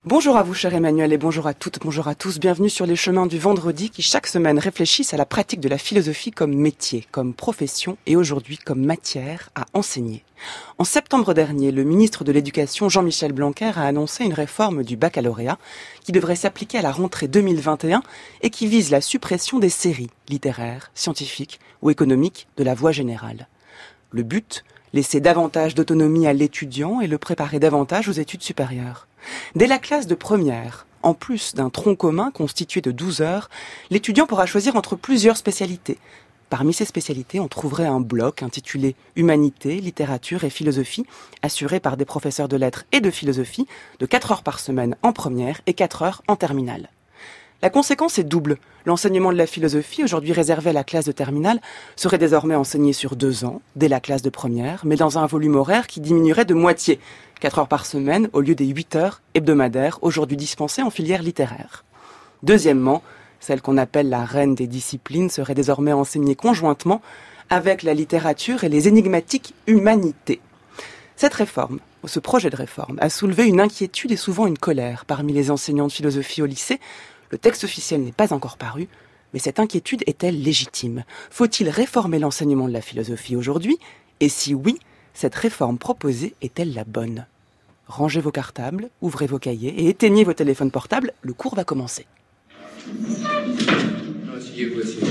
Bonjour à vous, cher Emmanuel, et bonjour à toutes, bonjour à tous. Bienvenue sur les chemins du vendredi qui, chaque semaine, réfléchissent à la pratique de la philosophie comme métier, comme profession et aujourd'hui comme matière à enseigner. En septembre dernier, le ministre de l'Éducation, Jean-Michel Blanquer, a annoncé une réforme du baccalauréat qui devrait s'appliquer à la rentrée 2021 et qui vise la suppression des séries littéraires, scientifiques ou économiques de la voie générale. Le but, laisser davantage d'autonomie à l'étudiant et le préparer davantage aux études supérieures. Dès la classe de première, en plus d'un tronc commun constitué de 12 heures, l'étudiant pourra choisir entre plusieurs spécialités. Parmi ces spécialités, on trouverait un bloc intitulé Humanité, littérature et philosophie, assuré par des professeurs de lettres et de philosophie, de 4 heures par semaine en première et 4 heures en terminale. La conséquence est double. L'enseignement de la philosophie, aujourd'hui réservé à la classe de terminale, serait désormais enseigné sur 2 ans, dès la classe de première, mais dans un volume horaire qui diminuerait de moitié, 4 heures par semaine au lieu des 8 heures hebdomadaires, aujourd'hui dispensées en filière littéraire. Deuxièmement, celle qu'on appelle la reine des disciplines serait désormais enseignée conjointement avec la littérature et les énigmatiques humanités. Cette réforme, ce projet de réforme, a soulevé une inquiétude et souvent une colère parmi les enseignants de philosophie au lycée. Le texte officiel n'est pas encore paru, mais cette inquiétude est-elle légitime ? Faut-il réformer l'enseignement de la philosophie aujourd'hui ? Et si oui, cette réforme proposée est-elle la bonne ? Rangez vos cartables, ouvrez vos cahiers et éteignez vos téléphones portables, le cours va commencer. Asseyez-vous, asseyez-vous.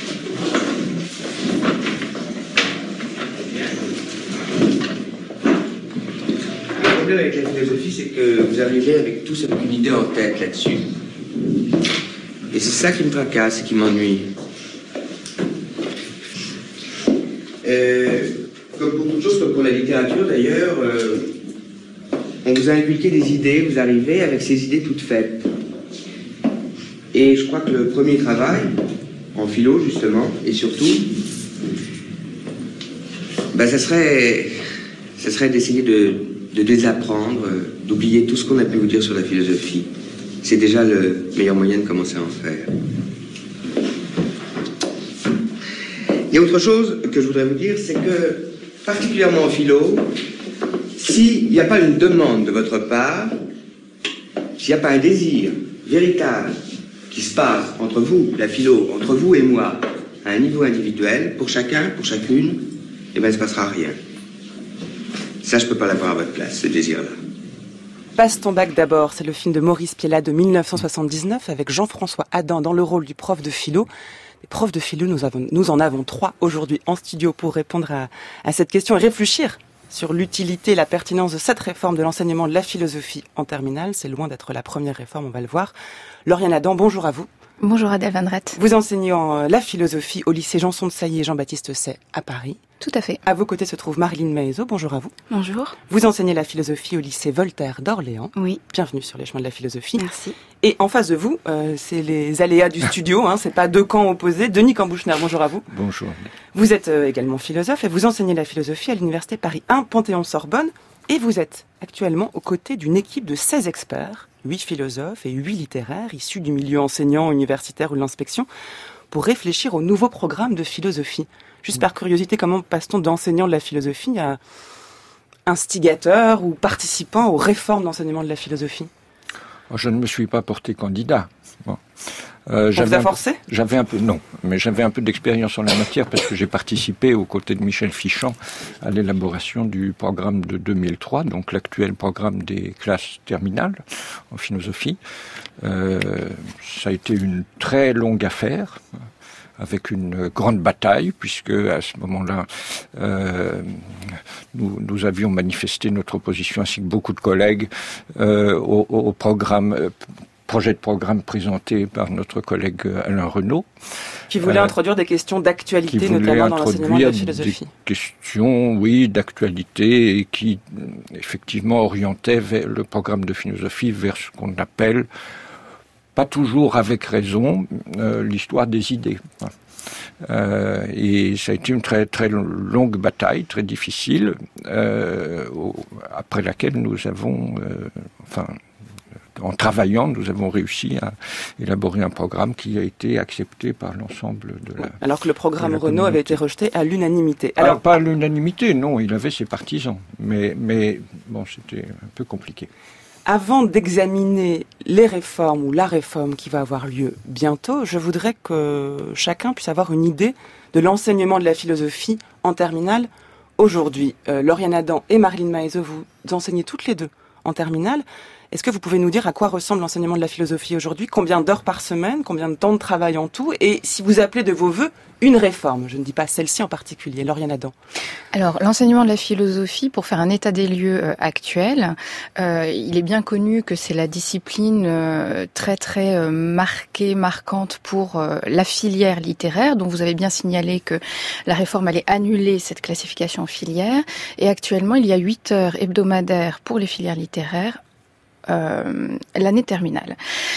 Le problème avec la philosophie, c'est que vous arrivez avec toute une idée en tête là-dessus. Et c'est ça qui me tracasse et qui m'ennuie. Comme pour toute chose, comme pour la littérature d'ailleurs, on vous a inculqué des idées, vous arrivez avec ces idées toutes faites. Et je crois que le premier travail, en philo justement, et surtout, ça serait d'essayer de désapprendre, d'oublier tout ce qu'on a pu vous dire sur la philosophie. C'est déjà le meilleur moyen de commencer à en faire. Il y a autre chose que je voudrais vous dire, c'est que, particulièrement en philo, s'il n'y a pas une demande de votre part, s'il n'y a pas un désir véritable qui se passe entre vous, la philo, entre vous et moi, à un niveau individuel, pour chacun, pour chacune, il ne se passera rien. Ça, je ne peux pas l'avoir à votre place, ce désir-là. Passe ton bac d'abord, c'est le film de Maurice Piella de 1979 avec Jean-François Adam dans le rôle du prof de philo. Les profs de philo, nous en avons 3 aujourd'hui en studio pour répondre à cette question et réfléchir sur l'utilité et la pertinence de cette réforme de l'enseignement de la philosophie en terminale. C'est loin d'être la première réforme, on va le voir. Lauriane Adam, bonjour à vous. Bonjour Adèle Van Rett. Vous enseignez la philosophie au lycée Janson de Sailly et Jean-Baptiste Say à Paris. Tout à fait. À vos côtés se trouve Marilyn Maezot, bonjour à vous. Bonjour. Vous enseignez la philosophie au lycée Voltaire d'Orléans. Oui. Bienvenue sur les chemins de la philosophie. Merci. Et en face de vous, c'est les aléas du studio, c'est pas 2 camps opposés. Denis Cambouchner, bonjour à vous. Bonjour. Vous êtes également philosophe et vous enseignez la philosophie à l'université Paris 1 Panthéon-Sorbonne. Et vous êtes actuellement aux côtés d'une équipe de 16 experts, 8 philosophes et 8 littéraires issus du milieu enseignant, universitaire ou de l'inspection, pour réfléchir au nouveau programme de philosophie. Juste par curiosité, comment passe-t-on d'enseignant de la philosophie à instigateur ou participant aux réformes d'enseignement de la philosophie ? Je ne me suis pas porté candidat. Bon. On vous a forcé ? J'avais un peu d'expérience en la matière parce que j'ai participé aux côtés de Michel Fichant à l'élaboration du programme de 2003, donc l'actuel programme des classes terminales en philosophie. Ça a été une très longue affaire, avec une grande bataille, puisque à ce moment-là, nous avions manifesté notre opposition, ainsi que beaucoup de collègues, au projet de programme présenté par notre collègue Alain Renaud. Qui voulait introduire des questions d'actualité, notamment dans l'enseignement de la philosophie. Des questions, oui, d'actualité, et qui, effectivement, orientaient le programme de philosophie vers ce qu'on appelle, pas toujours avec raison, l'histoire des idées. Et ça a été une très très longue bataille, très difficile, après laquelle nous avons, en travaillant, nous avons réussi à élaborer un programme qui a été accepté par l'ensemble de la... Alors que le programme Renaud avait été rejeté à l'unanimité. Alors pas à l'unanimité, non, il avait ses partisans, mais bon, c'était un peu compliqué. Avant d'examiner les réformes ou la réforme qui va avoir lieu bientôt, je voudrais que chacun puisse avoir une idée de l'enseignement de la philosophie en terminale aujourd'hui. Lauriane Adam et Marilyn Maezot, vous enseignez toutes les deux en terminale. Est-ce que vous pouvez nous dire à quoi ressemble l'enseignement de la philosophie aujourd'hui? Combien d'heures par semaine? Combien de temps de travail en tout? Et si vous appelez de vos vœux une réforme, je ne dis pas celle-ci en particulier. Lauriane Adam. Alors, l'enseignement de la philosophie, pour faire un état des lieux actuel, il est bien connu que c'est la discipline très très marquante pour la filière littéraire. Donc, vous avez bien signalé que la réforme allait annuler cette classification en filière. Et actuellement, il y a 8 heures hebdomadaires pour les filières littéraires. L'année terminale.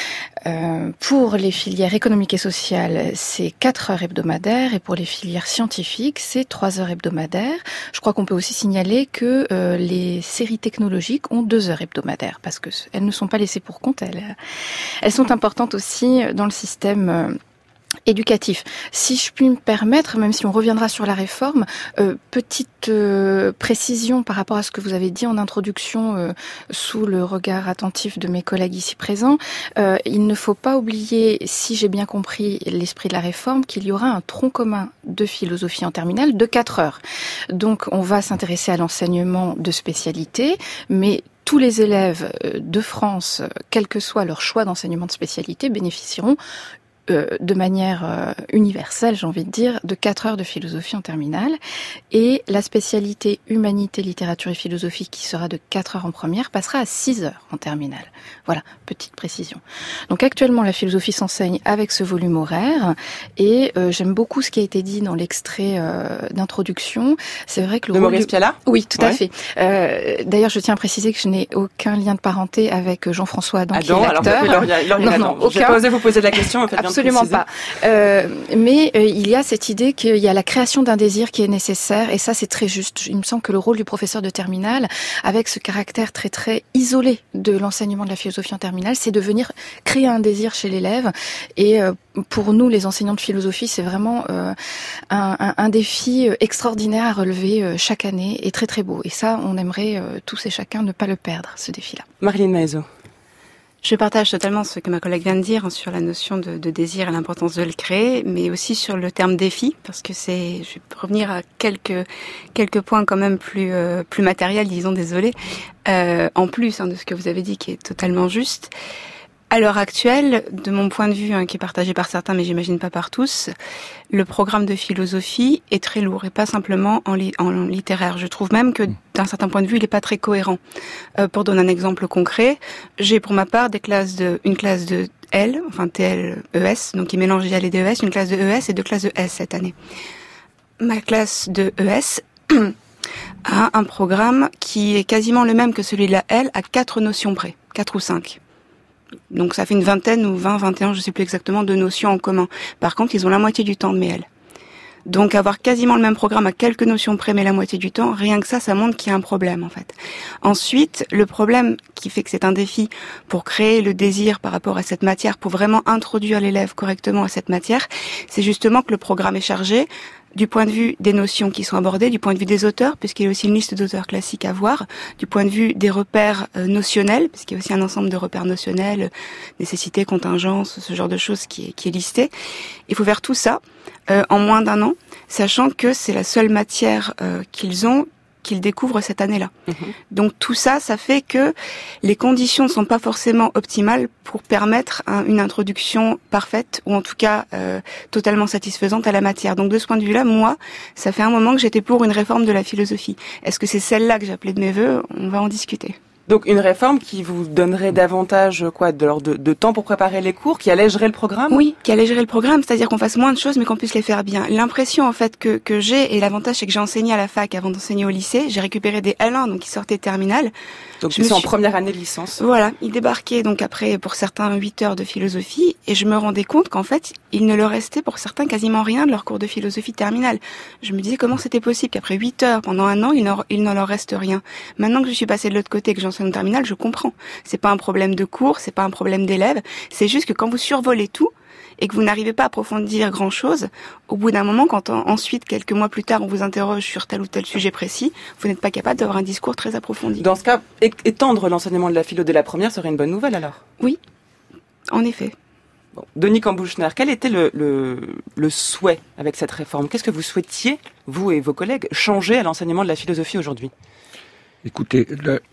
Pour les filières économiques et sociales, c'est 4 heures hebdomadaires et pour les filières scientifiques, c'est 3 heures hebdomadaires. Je crois qu'on peut aussi signaler que les séries technologiques ont 2 heures hebdomadaires parce que elles ne sont pas laissées pour compte. Elles sont importantes aussi dans le système éducatif. Si je puis me permettre, même si on reviendra sur la réforme, petite précision par rapport à ce que vous avez dit en introduction sous le regard attentif de mes collègues ici présents. Il ne faut pas oublier, si j'ai bien compris l'esprit de la réforme, qu'il y aura un tronc commun de philosophie en terminale de 4 heures. Donc on va s'intéresser à l'enseignement de spécialité, mais tous les élèves de France, quel que soit leur choix d'enseignement de spécialité, bénéficieront de manière universelle, j'ai envie de dire, de 4 heures de philosophie en terminale. Et la spécialité humanité, littérature et philosophie, qui sera de 4 heures en première, passera à 6 heures en terminale. Voilà, petite précision. Donc actuellement, la philosophie s'enseigne avec ce volume horaire. Et j'aime beaucoup ce qui a été dit dans l'extrait d'introduction. C'est vrai que le de Maurice Pialat ? Oui, tout à fait. D'ailleurs, je tiens à préciser que je n'ai aucun lien de parenté avec Jean-François Adam, qui est l'acteur. Non, aucun. J'ai pas osé vous poser la question, en fait. Absolument pas. Mais il y a cette idée qu'il y a la création d'un désir qui est nécessaire, et ça c'est très juste. Il me semble que le rôle du professeur de terminale, avec ce caractère très très isolé de l'enseignement de la philosophie en terminale, c'est de venir créer un désir chez l'élève. Et pour nous, les enseignants de philosophie, c'est vraiment un défi extraordinaire à relever chaque année, et très très beau. Et ça, on aimerait tous et chacun ne pas le perdre, ce défi-là. Marilyn Maezot. Je partage totalement ce que ma collègue vient de dire sur la notion de désir et l'importance de le créer, mais aussi sur le terme défi, parce que je vais revenir à quelques points quand même plus matériels, disons, désolé, en plus de ce que vous avez dit qui est totalement juste. À l'heure actuelle, de mon point de vue, qui est partagé par certains, mais j'imagine pas par tous, le programme de philosophie est très lourd et pas simplement en littéraire. Je trouve même que d'un certain point de vue, il est pas très cohérent. Pour donner un exemple concret, j'ai pour ma part une classe de L, enfin TLES, donc qui mélange IL et DES, une classe de ES et 2 classes de S cette année. Ma classe de ES a un programme qui est quasiment le même que celui de la L à 4 notions près, 4 ou 5. Donc ça fait une vingtaine ou 20, 21, je sais plus exactement, de notions en commun. Par contre, ils ont la moitié du temps de MEL. Donc avoir quasiment le même programme à quelques notions près, mais la moitié du temps, rien que ça montre qu'il y a un problème en fait. Ensuite, le problème qui fait que c'est un défi pour créer le désir par rapport à cette matière, pour vraiment introduire l'élève correctement à cette matière, c'est justement que le programme est chargé du point de vue des notions qui sont abordées, du point de vue des auteurs, puisqu'il y a aussi une liste d'auteurs classiques à voir, du point de vue des repères notionnels, puisqu'il y a aussi un ensemble de repères notionnels, nécessité, contingence, ce genre de choses qui est listé. Il faut faire tout ça en moins d'1 an, sachant que c'est la seule matière qu'ils découvrent cette année-là. Donc tout ça fait que les conditions ne sont pas forcément optimales pour permettre une introduction parfaite, ou en tout cas totalement satisfaisante à la matière. Donc de ce point de vue-là, moi, ça fait un moment que j'étais pour une réforme de la philosophie. Est-ce que c'est celle-là que j'appelais de mes vœux ? On va en discuter. Donc une réforme qui vous donnerait davantage de temps pour préparer les cours, qui allégerait le programme ? Oui, qui allégerait le programme, c'est-à-dire qu'on fasse moins de choses mais qu'on puisse les faire bien. L'impression en fait que j'ai, et l'avantage c'est que j'ai enseigné à la fac avant d'enseigner au lycée, j'ai récupéré des L1 donc qui sortaient de terminale. Donc je suis en première année de licence. Voilà, ils débarquaient donc après pour certains 8 heures de philosophie, et je me rendais compte qu'en fait il ne leur restait pour certains quasiment rien de leur cours de philosophie terminale. Je me disais comment c'était possible qu'après 8 heures pendant 1 an il ne leur reste rien. Maintenant que je suis passée de l'autre côté, que j'en seconde terminale, je comprends. C'est pas un problème de cours, c'est pas un problème d'élèves. C'est juste que quand vous survolez tout, et que vous n'arrivez pas à approfondir grand-chose, au bout d'un moment, quand ensuite, quelques mois plus tard, on vous interroge sur tel ou tel sujet précis, vous n'êtes pas capable d'avoir un discours très approfondi. Dans ce cas, étendre l'enseignement de la philo dès la première serait une bonne nouvelle alors ? Oui, en effet. Bon. Denis Kambouchner, quel était le souhait avec cette réforme ? Qu'est-ce que vous souhaitiez, vous et vos collègues, changer à l'enseignement de la philosophie aujourd'hui ? Écoutez,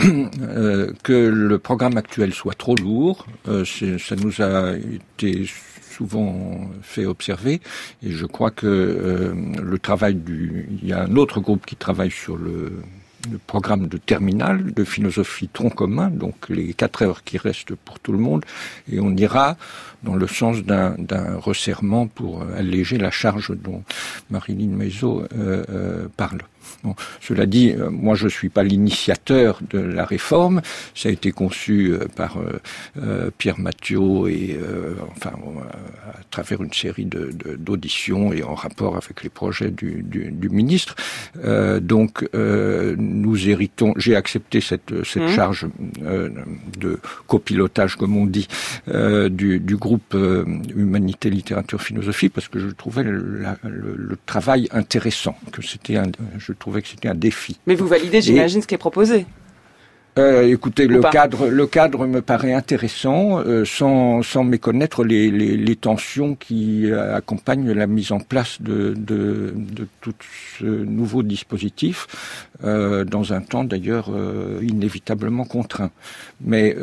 que le programme actuel soit trop lourd, ça nous a été souvent fait observer, et je crois que le travail il y a un autre groupe qui travaille sur le programme de terminale de philosophie tronc commun, donc les 4 heures qui restent pour tout le monde, et on ira dans le sens d'un resserrement pour alléger la charge dont Marilyn Maisot parle. Bon, cela dit, moi je suis pas l'initiateur de la réforme. Ça a été conçu par Pierre Mathiot et à travers une série d'auditions et en rapport avec les projets du ministre. Donc nous héritons. J'ai accepté cette charge de copilotage, comme on dit, du groupe Humanité, Littérature, Philosophie, parce que je trouvais le travail intéressant, je trouvais que c'était un défi. Mais vous validez, j'imagine, ce qui est proposé. Écoutez, le cadre me paraît intéressant, sans méconnaître les tensions qui accompagnent la mise en place de tout ce nouveau dispositif, dans un temps d'ailleurs inévitablement contraint. Mais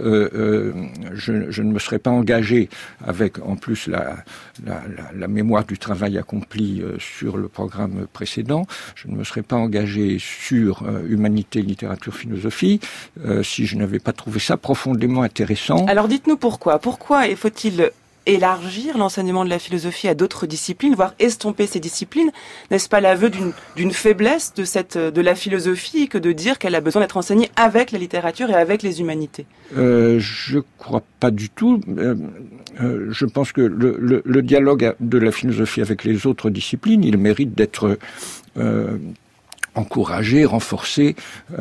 je ne me serais pas engagé avec en plus la mémoire du travail accompli sur le programme précédent. Je ne me serais pas engagé sur Humanité, Littérature, Philosophie si je n'avais pas trouvé ça profondément intéressant. Alors dites-nous pourquoi. Pourquoi faut-il élargir l'enseignement de la philosophie à d'autres disciplines, voire estomper ces disciplines ? N'est-ce pas l'aveu d'une faiblesse de la philosophie que de dire qu'elle a besoin d'être enseignée avec la littérature et avec les humanités ? Je crois pas du tout. Je pense que le dialogue de la philosophie avec les autres disciplines, il mérite d'être encouragé, renforcé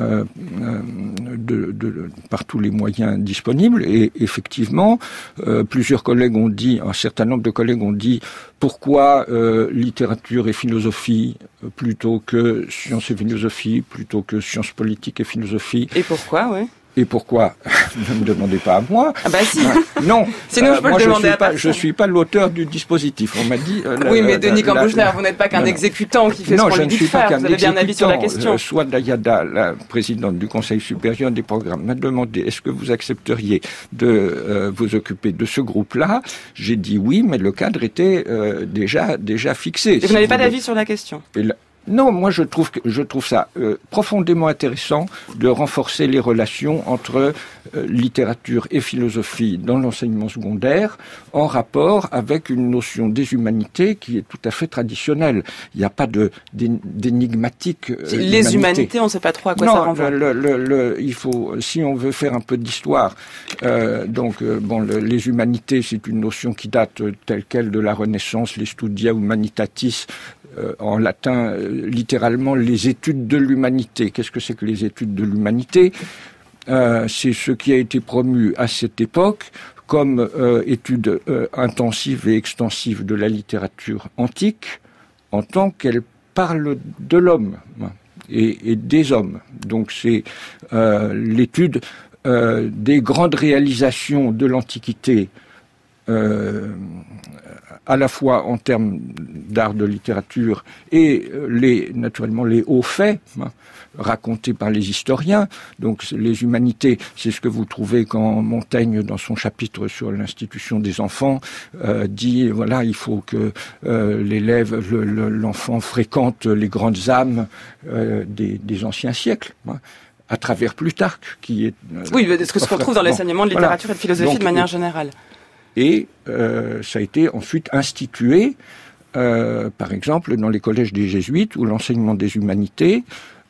par tous les moyens disponibles. Et effectivement, un certain nombre de collègues ont dit pourquoi littérature et philosophie plutôt que sciences et philosophie, plutôt que sciences politiques et philosophie. Et pourquoi, oui. Et pourquoi ? Ne me demandez pas à moi. Ah bah si. Non. Sinon je peux le demander à personne. Je suis pas l'auteur du dispositif. On m'a dit. Oui, mais Denis Kambouchner, vous n'êtes pas qu'un exécutant qui fait ce qu'on lui dit de faire. Vous avez bien un avis sur la question. Swadha Yada, la présidente du Conseil supérieur des programmes, m'a demandé est-ce que vous accepteriez de vous occuper de ce groupe-là. J'ai dit oui, mais le cadre était déjà fixé. Et vous n'avez pas d'avis sur la question. Non, moi je trouve ça profondément intéressant de renforcer les relations entre littérature et philosophie dans l'enseignement secondaire en rapport avec une notion des humanités qui est tout à fait traditionnelle. Il n'y a pas d'énigmatique. Les humanités, on ne sait pas trop à quoi ça renvoie. Il faut, si on veut faire un peu d'histoire, les humanités, c'est une notion qui date telle quelle de la Renaissance, les studia humanitatis, en latin, littéralement, les études de l'humanité. Qu'est-ce que c'est que les études de l'humanité ? C'est ce qui a été promu à cette époque comme étude intensive et extensive de la littérature antique, en tant qu'elle parle de l'homme et des hommes. Donc c'est l'étude des grandes réalisations de l'Antiquité, à la fois en termes d'art de littérature et naturellement les hauts faits racontés par les historiens. Donc les humanités, c'est ce que vous trouvez quand Montaigne, dans son chapitre sur l'institution des enfants, dit voilà, il faut que l'enfant fréquente les grandes âmes des anciens siècles. À travers Plutarque, qui est... oui, ce que se retrouve dans l'enseignement de littérature et de philosophie de manière générale. Et ça a été ensuite institué, par exemple, dans les collèges des jésuites, où l'enseignement des humanités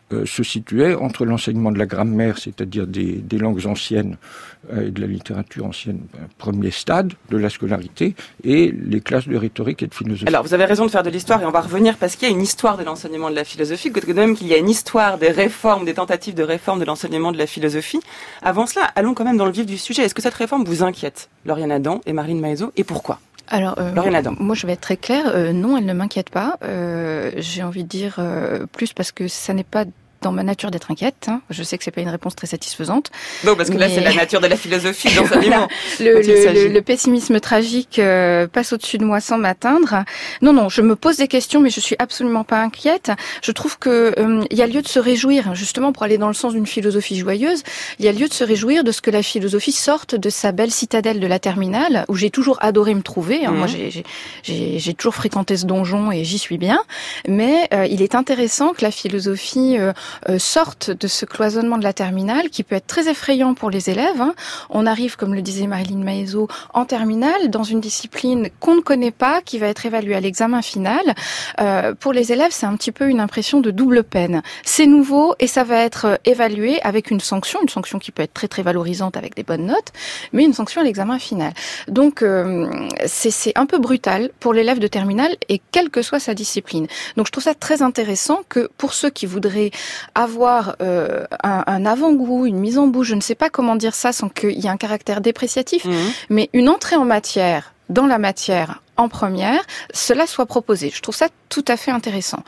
se situait entre l'enseignement de la grammaire, c'est-à-dire des langues anciennes et de la littérature ancienne, premier stade de la scolarité, et les classes de rhétorique et de philosophie. Alors, vous avez raison de faire de l'histoire, et on va revenir parce qu'il y a une histoire de l'enseignement de la philosophie, de même qu'il y a une histoire des réformes, des tentatives de réforme de l'enseignement de la philosophie. Avant cela, allons quand même dans le vif du sujet. Est-ce que cette réforme vous inquiète, Lauriane Adam et Marlene Maezot, et pourquoi ? Alors, moi je vais être très claire, non, elle ne m'inquiète pas. J'ai envie de dire plus parce que ça n'est pas dans ma nature d'être inquiète. Hein. Je sais que c'est pas une réponse très satisfaisante. Non, parce que là, c'est la nature de la philosophie, de l'enseignement. Le pessimisme tragique passe au-dessus de moi sans m'atteindre. Non, je me pose des questions, mais je suis absolument pas inquiète. Je trouve que il y a lieu de se réjouir, justement, pour aller dans le sens d'une philosophie joyeuse. Il y a lieu de se réjouir de ce que la philosophie sorte de sa belle citadelle de la terminale, où j'ai toujours adoré me trouver. Hein. Moi, j'ai toujours fréquenté ce donjon et j'y suis bien. Mais il est intéressant que la philosophie sortent de ce cloisonnement de la terminale qui peut être très effrayant pour les élèves. Hein. On arrive, comme le disait Marlene Maezot, en terminale dans une discipline qu'on ne connaît pas, qui va être évaluée à l'examen final. Pour les élèves, c'est un petit peu une impression de double peine. C'est nouveau et ça va être évalué avec une sanction qui peut être très très valorisante avec des bonnes notes, mais une sanction à l'examen final. Donc c'est un peu brutal pour l'élève de terminale et quelle que soit sa discipline. Donc je trouve ça très intéressant que pour ceux qui voudraient avoir un avant-goût, une mise en bouche, je ne sais pas comment dire ça sans qu'il y ait un caractère dépréciatif, mais une entrée en matière, dans la matière en première, cela soit proposé. Je trouve ça tout à fait intéressant.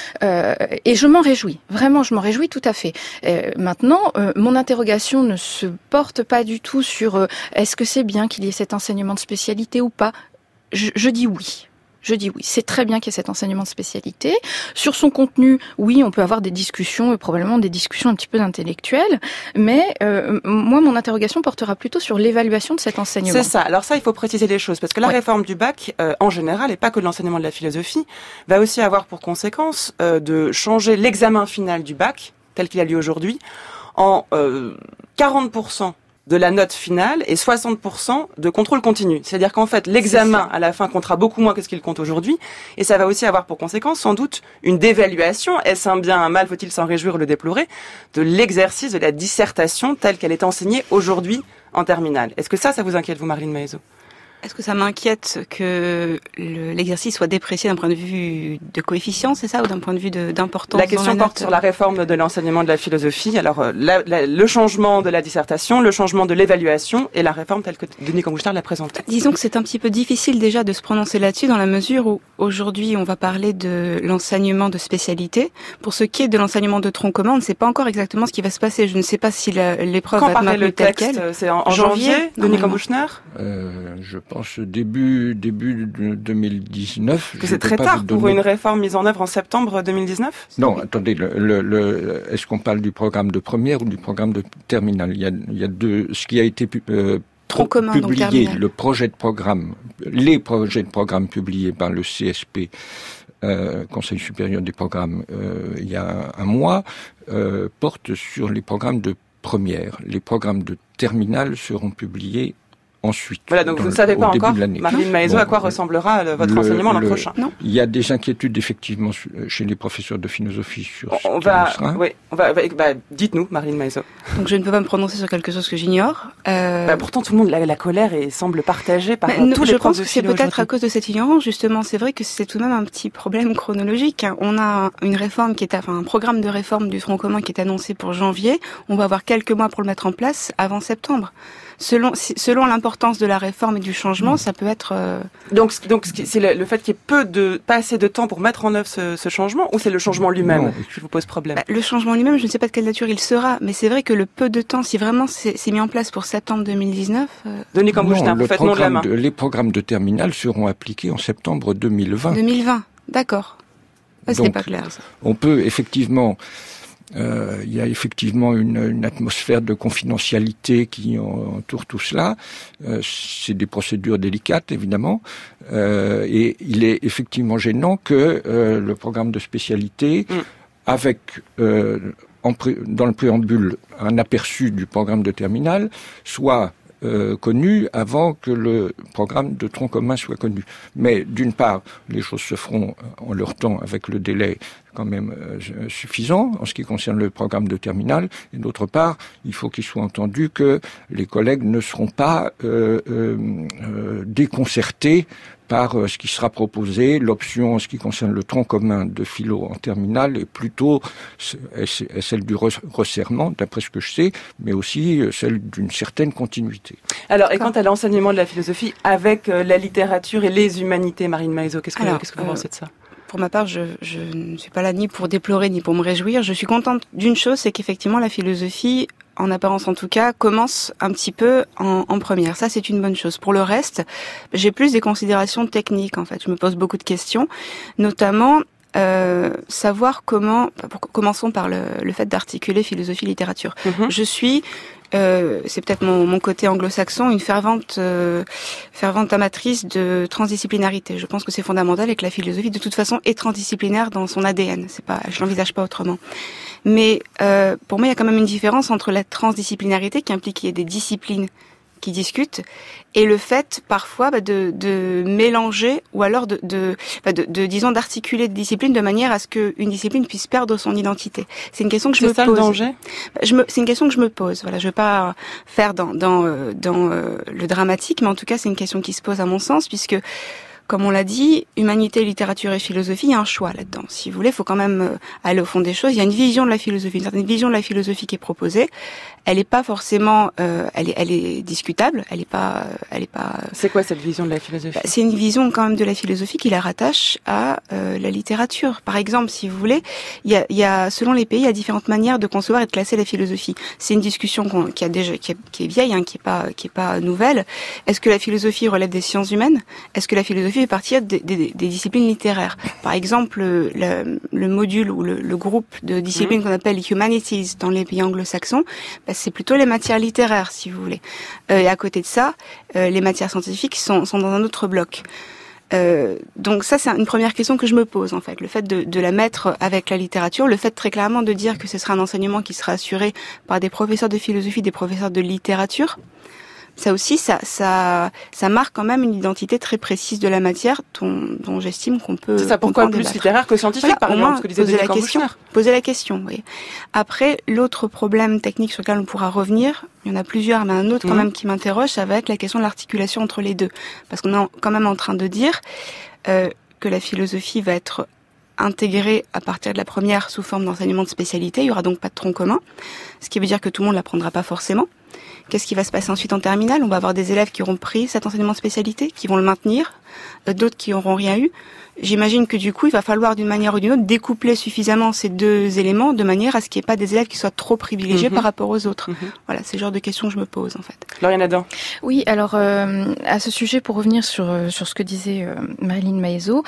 Et je m'en réjouis. Vraiment, je m'en réjouis tout à fait. Maintenant, mon interrogation ne se porte pas du tout sur est-ce que c'est bien qu'il y ait cet enseignement de spécialité ou pas. Je dis oui. Je dis oui, c'est très bien qu'il y ait cet enseignement de spécialité. Sur son contenu, oui, on peut avoir des discussions, et probablement des discussions un petit peu intellectuelles, mais moi, mon interrogation portera plutôt sur l'évaluation de cet enseignement. C'est ça. Alors ça, il faut préciser les choses, parce que la réforme du bac, en général, et pas que de l'enseignement de la philosophie, va aussi avoir pour conséquence de changer l'examen final du bac, tel qu'il a lieu aujourd'hui, en 40% de la note finale et 60% de contrôle continu. C'est-à-dire qu'en fait, l'examen à la fin comptera beaucoup moins que ce qu'il compte aujourd'hui, et ça va aussi avoir pour conséquence, sans doute, une dévaluation, est-ce un bien, un mal, faut-il s'en réjouir ou le déplorer, de l'exercice de la dissertation telle qu'elle est enseignée aujourd'hui en terminale. Est-ce que ça vous inquiète, vous, Marlene Maezot ? Est-ce que ça m'inquiète que l'exercice soit déprécié d'un point de vue de coefficient, c'est ça, ou d'un point de vue d'importance? La question porte sur la réforme de l'enseignement de la philosophie. Alors, le changement de la dissertation, le changement de l'évaluation et la réforme telle que Denis Kambouchner l'a présentée. Disons que c'est un petit peu difficile déjà de se prononcer là-dessus dans la mesure où aujourd'hui on va parler de l'enseignement de spécialité. Pour ce qui est de l'enseignement de tronc commun, on ne sait pas encore exactement ce qui va se passer. Je ne sais pas si l'épreuve va être maintenue telle quelle. C'est en janvier, Denis Kambouchner Je pense début 2019. Que c'est très tard pour une réforme mise en œuvre en septembre 2019 ? Non, attendez, est-ce qu'on parle du programme de première ou du programme de terminale ? Il y a deux, ce qui a été publié, le projet de programme, les projets de programme publiés par le CSP, Conseil supérieur des programmes, il y a un mois, portent sur les programmes de première. Les programmes de terminale seront publiés ensuite. Voilà, donc vous ne savez pas encore, Marlene Maezot, à quoi ressemblera votre enseignement l'an prochain. Non. Il y a des inquiétudes effectivement chez les professeurs de philosophie sur dites-nous, Marlene Maezot. Donc je ne peux pas me prononcer sur quelque chose que j'ignore. Pourtant, tout le monde, la colère semble partagée par tous les profs de philo. Je pense que c'est peut-être à cause de cette ignorance, justement. C'est vrai que c'est tout de même un petit problème chronologique. On a une réforme un programme de réforme du tronc commun qui est annoncé pour janvier. On va avoir quelques mois pour le mettre en place avant septembre. Selon l'importance de la réforme et du changement, ça peut être... Donc c'est le fait qu'il y ait pas assez de temps pour mettre en œuvre ce changement, ou c'est le changement lui-même qui vous pose problème? Le changement lui-même, je ne sais pas de quelle nature il sera, mais c'est vrai que le peu de temps, si vraiment c'est mis en place pour septembre 2019... Denis Kambouchner, vous faites nom de la main. Les programmes de terminale seront appliqués en septembre 2020. 2020, d'accord. C'était pas clair, ça. On peut effectivement... il y a effectivement une atmosphère de confidentialité qui entoure tout cela. C'est des procédures délicates, évidemment. Et il est effectivement gênant que le programme de spécialité, avec dans le préambule un aperçu du programme de terminale, soit connu avant que le programme de tronc commun soit connu. Mais d'une part, les choses se feront en leur temps avec le délai quand même suffisant en ce qui concerne le programme de terminale, et d'autre part, il faut qu'il soit entendu que les collègues ne seront pas déconcertés par ce qui sera proposé. L'option en ce qui concerne le tronc commun de philo en terminale est plutôt celle du resserrement, d'après ce que je sais, mais aussi celle d'une certaine continuité. Alors, et quant à l'enseignement de la philosophie avec la littérature et les humanités, Marine Maezot, qu'est-ce que vous pensez de ça ? Pour ma part, je ne suis pas là ni pour déplorer ni pour me réjouir. Je suis contente d'une chose, c'est qu'effectivement la philosophie, en apparence en tout cas, commence un petit peu en première. Ça, c'est une bonne chose. Pour le reste, j'ai plus des considérations techniques, en fait. Je me pose beaucoup de questions, notamment savoir comment... Commençons par le fait d'articuler philosophie-littérature. Je suis... c'est peut-être mon côté anglo-saxon, une fervente amatrice de transdisciplinarité. Je pense que c'est fondamental et que la philosophie, de toute façon, est transdisciplinaire dans son ADN. Je l'envisage pas autrement. Mais pour moi, il y a quand même une différence entre la transdisciplinarité qui implique qu'il y ait des disciplines qui discutent et le fait parfois de mélanger ou alors disons d'articuler des disciplines de manière à ce qu'une discipline puisse perdre son identité. C'est une question que je me pose. C'est ça le danger ? C'est une question que je me pose. Voilà, je veux pas faire dans le dramatique, mais en tout cas c'est une question qui se pose à mon sens, puisque comme on l'a dit, humanité, littérature et philosophie, il y a un choix là-dedans. Si vous voulez, il faut quand même aller au fond des choses. Il y a une vision de la philosophie, une certaine vision de la philosophie qui est proposée. Elle est pas forcément, elle est discutable. Elle est pas. C'est quoi cette vision de la philosophie ? C'est une vision quand même de la philosophie qui la rattache à la littérature. Par exemple, si vous voulez, il y a selon les pays, il y a différentes manières de concevoir et de classer la philosophie. C'est une discussion qui est vieille, qui est pas nouvelle. Est-ce que la philosophie relève des sciences humaines ? Est-ce que la philosophie fait partie des disciplines littéraires ? Par exemple, le module ou le groupe de disciplines qu'on appelle les humanities dans les pays anglo-saxons, c'est plutôt les matières littéraires, si vous voulez. Et à côté de ça, les matières scientifiques sont dans un autre bloc. Donc ça, c'est une première question que je me pose, en fait. Le fait de la mettre avec la littérature, le fait très clairement de dire que ce sera un enseignement qui sera assuré par des professeurs de philosophie, des professeurs de littérature. Ça aussi, ça marque quand même une identité très précise de la matière dont j'estime qu'on peut. C'est ça, pourquoi plus littéraire que scientifique, par exemple, ce que disait Denis Corbusier. Poser la question, oui. Après, l'autre problème technique sur lequel on pourra revenir, il y en a plusieurs, mais un autre quand même qui m'interroge, ça va être la question de l'articulation entre les deux. Parce qu'on est quand même en train de dire que la philosophie va être intégrée à partir de la première sous forme d'enseignement de spécialité. Il y aura donc pas de tronc commun, ce qui veut dire que tout le monde l'apprendra pas forcément. Qu'est-ce qui va se passer ensuite en terminale ? On va avoir des élèves qui auront pris cet enseignement de spécialité, qui vont le maintenir, d'autres qui n'auront rien eu. J'imagine que du coup, il va falloir d'une manière ou d'une autre découpler suffisamment ces deux éléments de manière à ce qu'il n'y ait pas des élèves qui soient trop privilégiés par rapport aux autres. Voilà, c'est le genre de questions que je me pose en fait. Lauriane Adam. Oui, alors à ce sujet, pour revenir sur ce que disait Marilyn Maezot,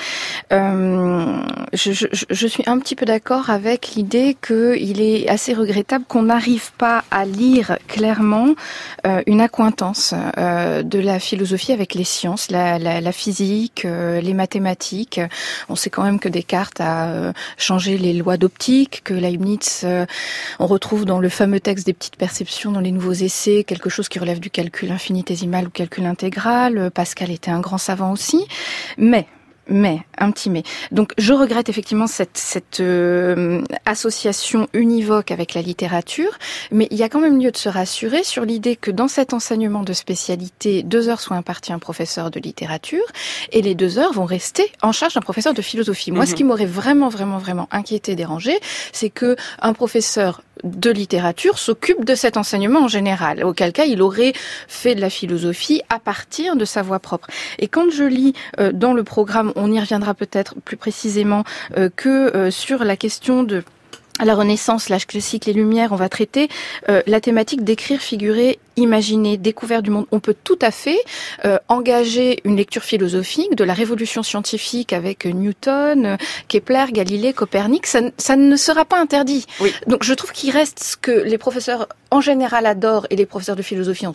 je suis un petit peu d'accord avec l'idée qu'il est assez regrettable qu'on n'arrive pas à lire clairement une accointance de la philosophie avec les sciences, la physique, les mathématiques. On sait quand même que Descartes a changé les lois d'optique, que Leibniz, on retrouve dans le fameux texte des petites perceptions, dans les nouveaux essais, quelque chose qui relève du calcul infinitésimal ou calcul intégral. Pascal était un grand savant aussi. Mais, un petit mais. Donc je regrette effectivement cette association univoque avec la littérature, mais il y a quand même lieu de se rassurer sur l'idée que dans cet enseignement de spécialité, 2 heures sont imparties à un professeur de littérature, et les 2 heures vont rester en charge d'un professeur de philosophie. Moi, ce qui m'aurait vraiment inquiété, dérangé, c'est que un professeur de littérature s'occupe de cet enseignement en général, auquel cas il aurait fait de la philosophie à partir de sa voix propre. Et quand je lis dans le programme, on y reviendra peut-être plus précisément que sur la question de la Renaissance, l'âge classique, les Lumières, on va traiter la thématique d'écrire, figurer, imaginer, découverte du monde. On peut tout à fait engager une lecture philosophique de la révolution scientifique avec Newton, Kepler, Galilée, Copernic. Ça ne sera pas interdit. Oui. Donc je trouve qu'il reste ce que les professeurs en général adorent et les professeurs de philosophie en sont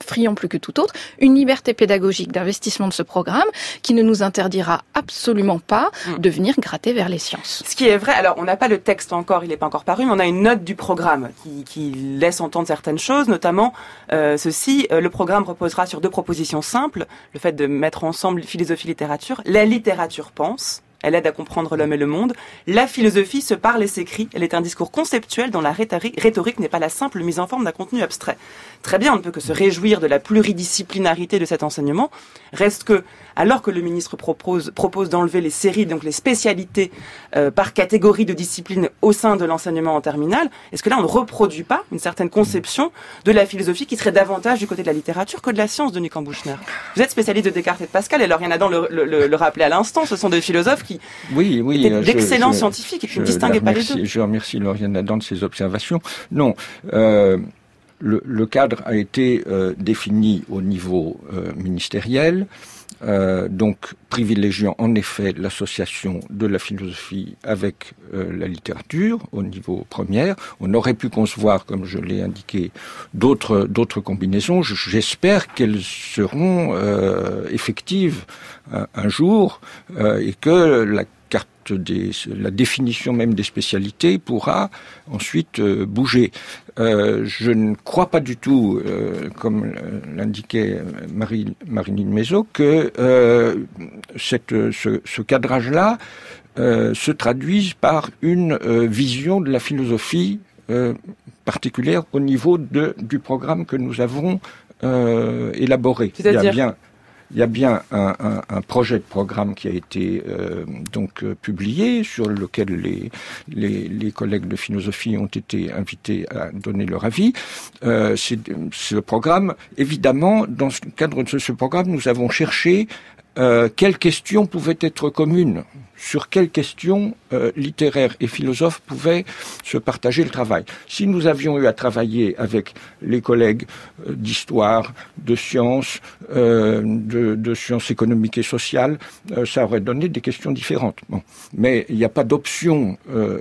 friand plus que tout autre, une liberté pédagogique d'investissement de ce programme qui ne nous interdira absolument pas de venir gratter vers les sciences. Ce qui est vrai, alors on n'a pas le texte encore, il n'est pas encore paru, mais on a une note du programme qui laisse entendre certaines choses, notamment ceci, le programme reposera sur 2 propositions simples, le fait de mettre ensemble philosophie et littérature, la littérature pense, elle aide à comprendre l'homme et le monde. La philosophie se parle et s'écrit. Elle est un discours conceptuel dont la rhétorique n'est pas la simple mise en forme d'un contenu abstrait. Très bien, on ne peut que se réjouir de la pluridisciplinarité de cet enseignement. Reste que, alors que le ministre propose d'enlever les séries, donc les spécialités par catégorie de discipline au sein de l'enseignement en terminale, est-ce que là on ne reproduit pas une certaine conception de la philosophie qui serait davantage du côté de la littérature que de la science, Denis Kambouchner? Vous êtes spécialiste de Descartes et de Pascal, et Lauriane Adam le rappelait à l'instant, ce sont des philosophes qui étaient d'excellents scientifiques et qui ne distinguaient pas les deux. Je remercie Lauriane Adam de ses observations. Non, le cadre a été défini au niveau ministériel, donc privilégiant en effet l'association de la philosophie avec la littérature au niveau première. On aurait pu concevoir, comme je l'ai indiqué, d'autres combinaisons. J'espère qu'elles seront effectives un jour et que la définition même des spécialités pourra ensuite bouger. Je ne crois pas du tout, comme l'indiquait Marilyn Maisot, que ce cadrage-là se traduise par une vision de la philosophie particulière au niveau du programme que nous avons élaboré. Il y a bien un projet de programme qui a été publié, sur lequel les collègues de philosophie ont été invités à donner leur avis. Ce programme, évidemment, dans le cadre de ce programme, nous avons cherché quelles questions pouvaient être communes, sur quelles questions littéraires et philosophes pouvaient se partager le travail. Si nous avions eu à travailler avec les collègues d'histoire, de sciences, de sciences économiques et sociales, ça aurait donné des questions différentes. Bon. Mais il n'y a pas d'option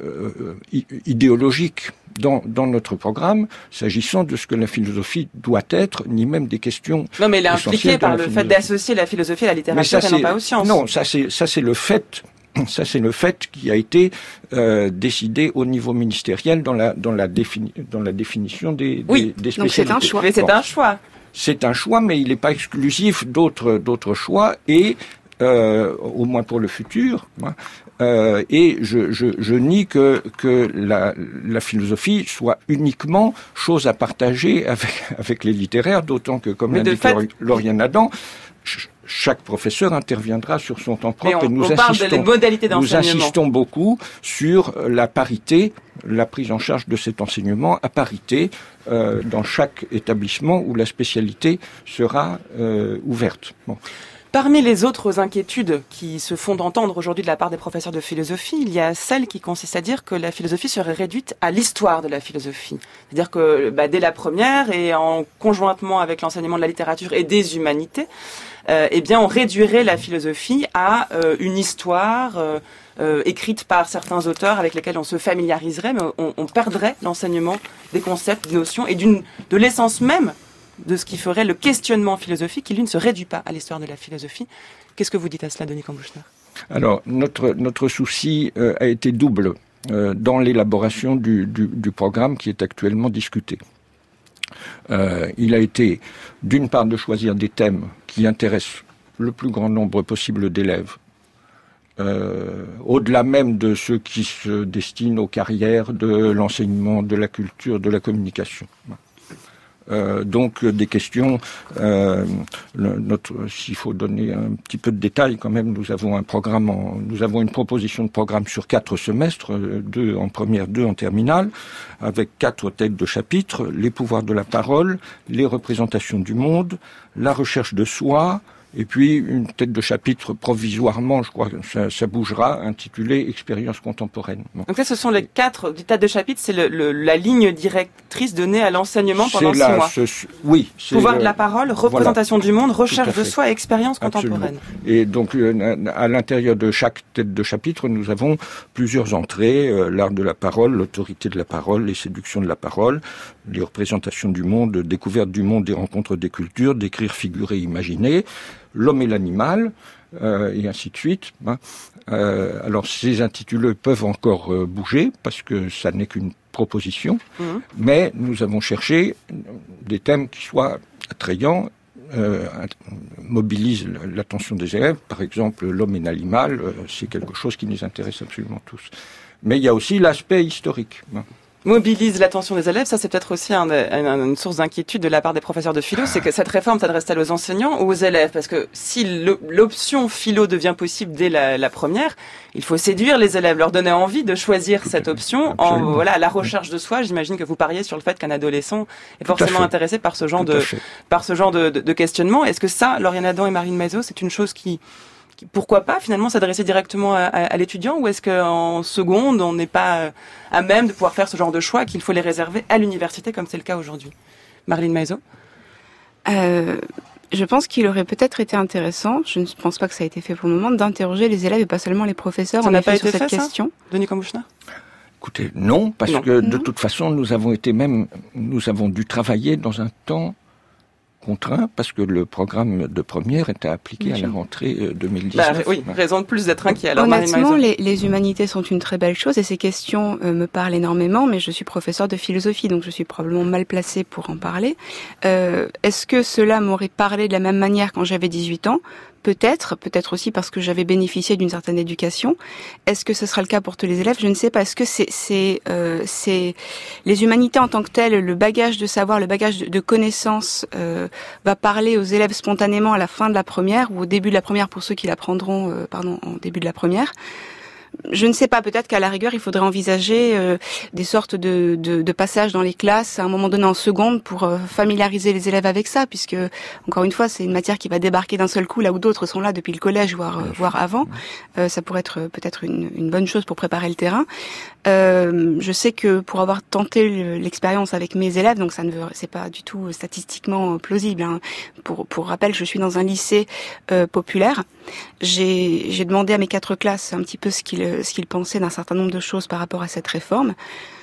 idéologique dans notre programme, s'agissant de ce que la philosophie doit être, ni même des questions. Non, mais elle est impliquée par le fait d'associer la philosophie à la littérature et non pas aux sciences. Non, ça c'est le fait. Ça, c'est le fait qui a été décidé au niveau ministériel dans la définition des spécialités. Donc c'est un choix. Mais c'est un choix. C'est un choix, mais il n'est pas exclusif d'autres choix, et au moins pour le futur. Et je nie que la philosophie soit uniquement chose à partager avec les littéraires, d'autant que, comme l'indique Lauriane Adam, chaque professeur interviendra sur son temps propre, et nous insistons beaucoup sur la parité, la prise en charge de cet enseignement à parité dans chaque établissement où la spécialité sera ouverte. Bon. Parmi les autres inquiétudes qui se font entendre aujourd'hui de la part des professeurs de philosophie, il y a celle qui consiste à dire que la philosophie serait réduite à l'histoire de la philosophie. C'est-à-dire que dès la première, et en conjointement avec l'enseignement de la littérature et des humanités, on réduirait la philosophie à une histoire écrite par certains auteurs avec lesquels on se familiariserait, mais on perdrait l'enseignement des concepts, des notions et de l'essence même de ce qui ferait le questionnement philosophique, qui lui ne se réduit pas à l'histoire de la philosophie. Qu'est-ce que vous dites à cela, Denis Kambouchner? Alors, notre souci a été double dans l'élaboration du programme qui est actuellement discuté. Il a été, d'une part, de choisir des thèmes qui intéressent le plus grand nombre possible d'élèves, au-delà même de ceux qui se destinent aux carrières de l'enseignement, de la culture, de la communication. Donc des questions, s'il faut donner un petit peu de détails quand même, nous avons une proposition de programme sur 4 semestres, 2 en première, 2 en terminale, avec 4 têtes de chapitre: les pouvoirs de la parole, les représentations du monde, la recherche de soi, et puis une tête de chapitre provisoirement, je crois que ça bougera, intitulée Expérience contemporaine. Bon. Donc là, ce sont les 4 têtes de chapitre, c'est la ligne directrice donnée à l'enseignement pendant 6 mois. Oui. Pouvoir de la parole, représentation du monde, recherche de soi et expérience contemporaine. Et donc, à l'intérieur de chaque tête de chapitre, nous avons plusieurs entrées: l'art de la parole, l'autorité de la parole, les séductions de la parole, les représentations du monde, découverte du monde, des rencontres des cultures, d'écrire, figurer, imaginer, l'homme et l'animal, et ainsi de suite. Alors ces intitulés peuvent encore bouger, parce que ça n'est qu'une proposition, mais nous avons cherché des thèmes qui soient attrayants, mobilisent l'attention des élèves. Par exemple, l'homme et l'animal, c'est quelque chose qui nous intéresse absolument tous. Mais il y a aussi l'aspect historique. Mobilise l'attention des élèves, ça c'est peut-être aussi une source d'inquiétude de la part des professeurs de philo, c'est que cette réforme s'adresse-t-elle aux enseignants ou aux élèves? Parce que si l'option philo devient possible dès la première, il faut séduire les élèves, leur donner envie de choisir cette option à la recherche de soi. J'imagine que vous pariez sur le fait qu'un adolescent est forcément intéressé par ce genre de questionnement. Est-ce que ça, Lauriane Adam et Marine Maizot, c'est une chose qui pourquoi pas finalement s'adresser directement à l'étudiant, ou est-ce qu'en seconde on n'est pas à même de pouvoir faire ce genre de choix, qu'il faut les réserver à l'université comme c'est le cas aujourd'hui? Marine Maizot. Je pense qu'il aurait peut-être été intéressant, je ne pense pas que ça a été fait pour le moment, d'interroger les élèves et pas seulement les professeurs. Ça n'a pas été sur cette fait, question. Ça, Denis Kombouchner? Écoutez, non, parce que de toute façon nous avons dû travailler dans un temps contraint, parce que le programme de première était appliqué à la rentrée 2019. Oui, raison de plus d'être inquiet. Alors, honnêtement, les humanités sont une très belle chose et ces questions me parlent énormément, mais je suis professeure de philosophie, donc je suis probablement mal placée pour en parler. Est-ce que cela m'aurait parlé de la même manière quand j'avais 18 ans ? Peut-être aussi parce que j'avais bénéficié d'une certaine éducation. Est-ce que ce sera le cas pour tous les élèves ? Je ne sais pas. Est-ce que c'est les humanités en tant que telles, le bagage de savoir, le bagage de connaissances va parler aux élèves spontanément à la fin de la première ou au début de la première pour ceux qui l'apprendront en début de la première ? Je ne sais pas, peut-être qu'à la rigueur, il faudrait envisager des sortes de passages dans les classes à un moment donné en seconde pour familiariser les élèves avec ça, puisque, encore une fois, c'est une matière qui va débarquer d'un seul coup, là où d'autres sont là depuis le collège, voire avant. Ça pourrait être peut-être une bonne chose pour préparer le terrain. Je sais que pour avoir tenté l'expérience avec mes élèves, donc c'est pas du tout statistiquement plausible, hein. Pour rappel, je suis dans un lycée populaire. J'ai demandé à mes 4 classes un petit peu ce qu'ils pensaient d'un certain nombre de choses par rapport à cette réforme.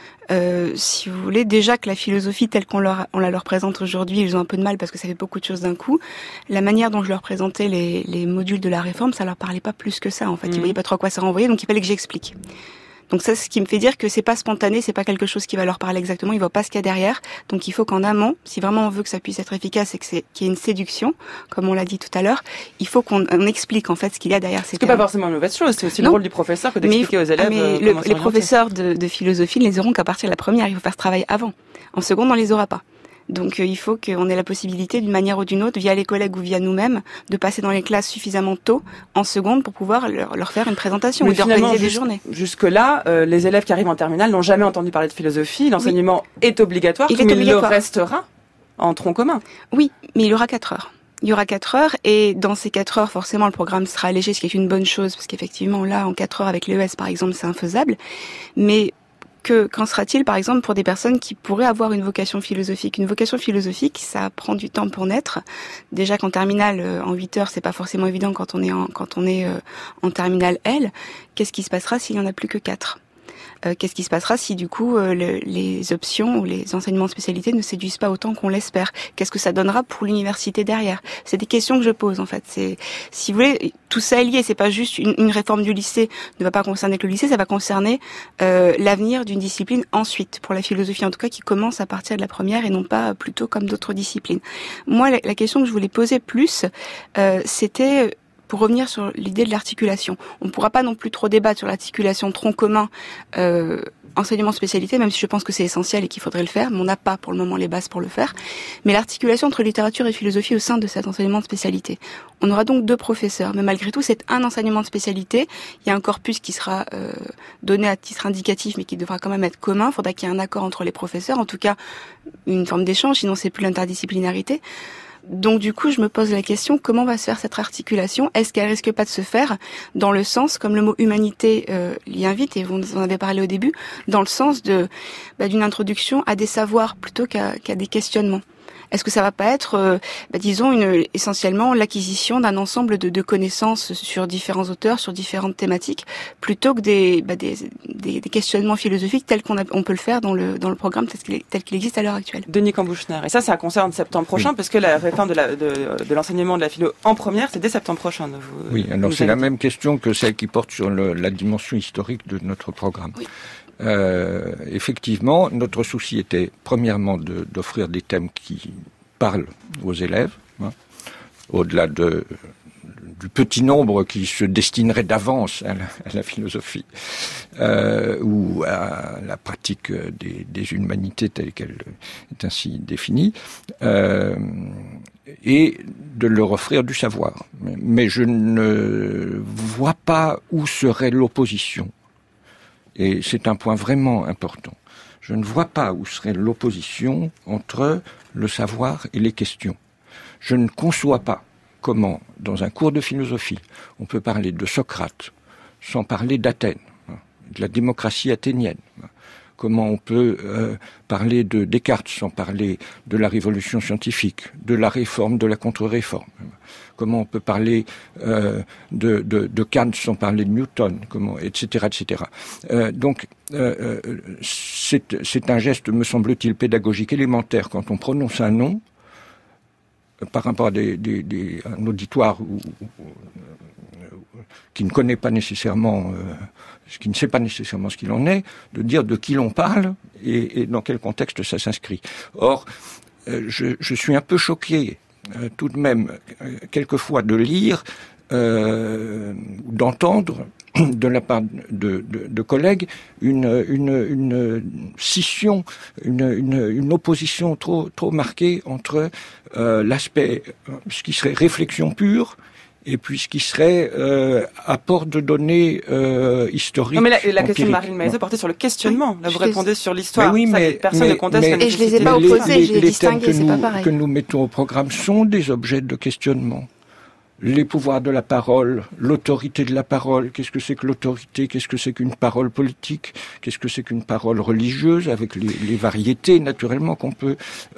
Si vous voulez, déjà que la philosophie telle qu'on la leur présente aujourd'hui, ils ont un peu de mal parce que ça fait beaucoup de choses d'un coup. La manière dont je leur présentais les modules de la réforme, ça leur parlait pas plus que ça en fait. Ils voyaient pas trop à quoi ça renvoyait, donc il fallait que j'explique. Donc ça, ce qui me fait dire que c'est pas spontané, c'est pas quelque chose qui va leur parler exactement, ils voient pas ce qu'il y a derrière. Donc il faut qu'en amont, si vraiment on veut que ça puisse être efficace et qu'il y ait une séduction, comme on l'a dit tout à l'heure, il faut qu'on explique en fait ce qu'il y a derrière ces termes. C'est pas forcément une mauvaise chose, c'est aussi le rôle du professeur que d'expliquer aux élèves. Mais les professeurs de philosophie ne les auront qu'à partir de la première, il faut faire ce travail avant. En seconde, on les aura pas. Donc il faut qu'on ait la possibilité, d'une manière ou d'une autre, via les collègues ou via nous-mêmes, de passer dans les classes suffisamment tôt, en seconde, pour pouvoir leur faire une présentation ou d'organiser des journées. Jusque-là, les élèves qui arrivent en terminale n'ont jamais entendu parler de philosophie. L'enseignement est obligatoire, il le restera en tronc commun. Oui, mais il y aura 4 heures. Il y aura 4 heures, et dans ces 4 heures, forcément, le programme sera allégé, ce qui est une bonne chose, parce qu'effectivement, là, en 4 heures avec l'ES, par exemple, c'est infaisable. Mais qu'en sera-t-il, par exemple, pour des personnes qui pourraient avoir une vocation philosophique ? Une vocation philosophique, ça prend du temps pour naître. Déjà qu'en terminale, en 8 heures, c'est pas forcément évident quand on est en terminale L. Qu'est-ce qui se passera s'il y en a plus que 4 ? Qu'est-ce qui se passera si du coup les options ou les enseignements de spécialité ne séduisent pas autant qu'on l'espère? Qu'est-ce que ça donnera pour l'université derrière? C'est des questions que je pose en fait. C'est, si vous voulez, tout ça est lié. C'est pas juste une réforme du lycée ne va pas concerner que le lycée, ça va concerner l'avenir d'une discipline ensuite, pour la philosophie en tout cas, qui commence à partir de la première et non pas plutôt comme d'autres disciplines. Moi, la question que je voulais poser plus, c'était pour revenir sur l'idée de l'articulation. On ne pourra pas non plus trop débattre sur l'articulation tronc commun, enseignement spécialité, même si je pense que c'est essentiel et qu'il faudrait le faire, mais on n'a pas pour le moment les bases pour le faire. Mais l'articulation entre littérature et philosophie au sein de cet enseignement de spécialité. On aura donc 2 professeurs, mais malgré tout, c'est un enseignement de spécialité. Il y a un corpus qui sera donné à titre indicatif, mais qui devra quand même être commun. Il faudra qu'il y ait un accord entre les professeurs, en tout cas une forme d'échange, sinon c'est plus l'interdisciplinarité. Donc du coup, je me pose la question, comment va se faire cette articulation? Est-ce qu'elle risque pas de se faire dans le sens, comme le mot humanité l'y invite, et vous en avez parlé au début, dans le sens d'une introduction à des savoirs plutôt qu'à des questionnements? Est-ce que ça va pas être, disons, essentiellement l'acquisition d'un ensemble de connaissances sur différents auteurs, sur différentes thématiques, plutôt que des questionnements philosophiques tels on peut le faire dans le programme tel qu'il existe à l'heure actuelle. Denis Kambouchner. Et ça concerne septembre prochain, parce que la réforme de l'enseignement de la philo en première, c'est dès septembre prochain. Oui, alors c'est la même question que celle qui porte sur la dimension historique de notre programme. Oui. Effectivement, notre souci était premièrement d'offrir des thèmes qui parlent aux élèves, au-delà du petit nombre qui se destinerait d'avance à la philosophie ou à la pratique des humanités telle qu'elle est ainsi définie, et de leur offrir du savoir. Mais je ne vois pas où serait l'opposition. Et c'est un point vraiment important. Je ne vois pas où serait l'opposition entre le savoir et les questions. Je ne conçois pas comment, dans un cours de philosophie, on peut parler de Socrate sans parler d'Athènes, de la démocratie athénienne. Comment on peut parler de Descartes sans parler de la révolution scientifique, de la réforme, de la contre-réforme. Comment on peut parler de Kant sans parler de Newton, etc., etc. Donc, c'est un geste, me semble-t-il, pédagogique élémentaire quand on prononce un nom par rapport à un auditoire qui ne connaît pas nécessairement, qui ne sait pas nécessairement ce qu'il en est, de dire de qui l'on parle et dans quel contexte ça s'inscrit. Or, je suis un peu choqué tout de même quelquefois de lire, d'entendre de la part de collègues une scission, une opposition trop marquée entre l'aspect, ce qui serait réflexion pure, et puis ce qui serait apport de données historiques. Non, mais la question de Marilyn Maiseux portait sur le questionnement. Là, vous répondez sur l'histoire. Oui, personne ne conteste la nécessité. Et je les ai pas opposés, je les ai distingués, c'est pas pareil. Les thèmes que nous mettons au programme sont des objets de questionnement. Les pouvoirs de la parole, l'autorité de la parole, qu'est-ce que c'est que l'autorité, qu'est-ce que c'est qu'une parole politique, qu'est-ce que c'est qu'une parole religieuse, avec les variétés, naturellement, qu'on peut...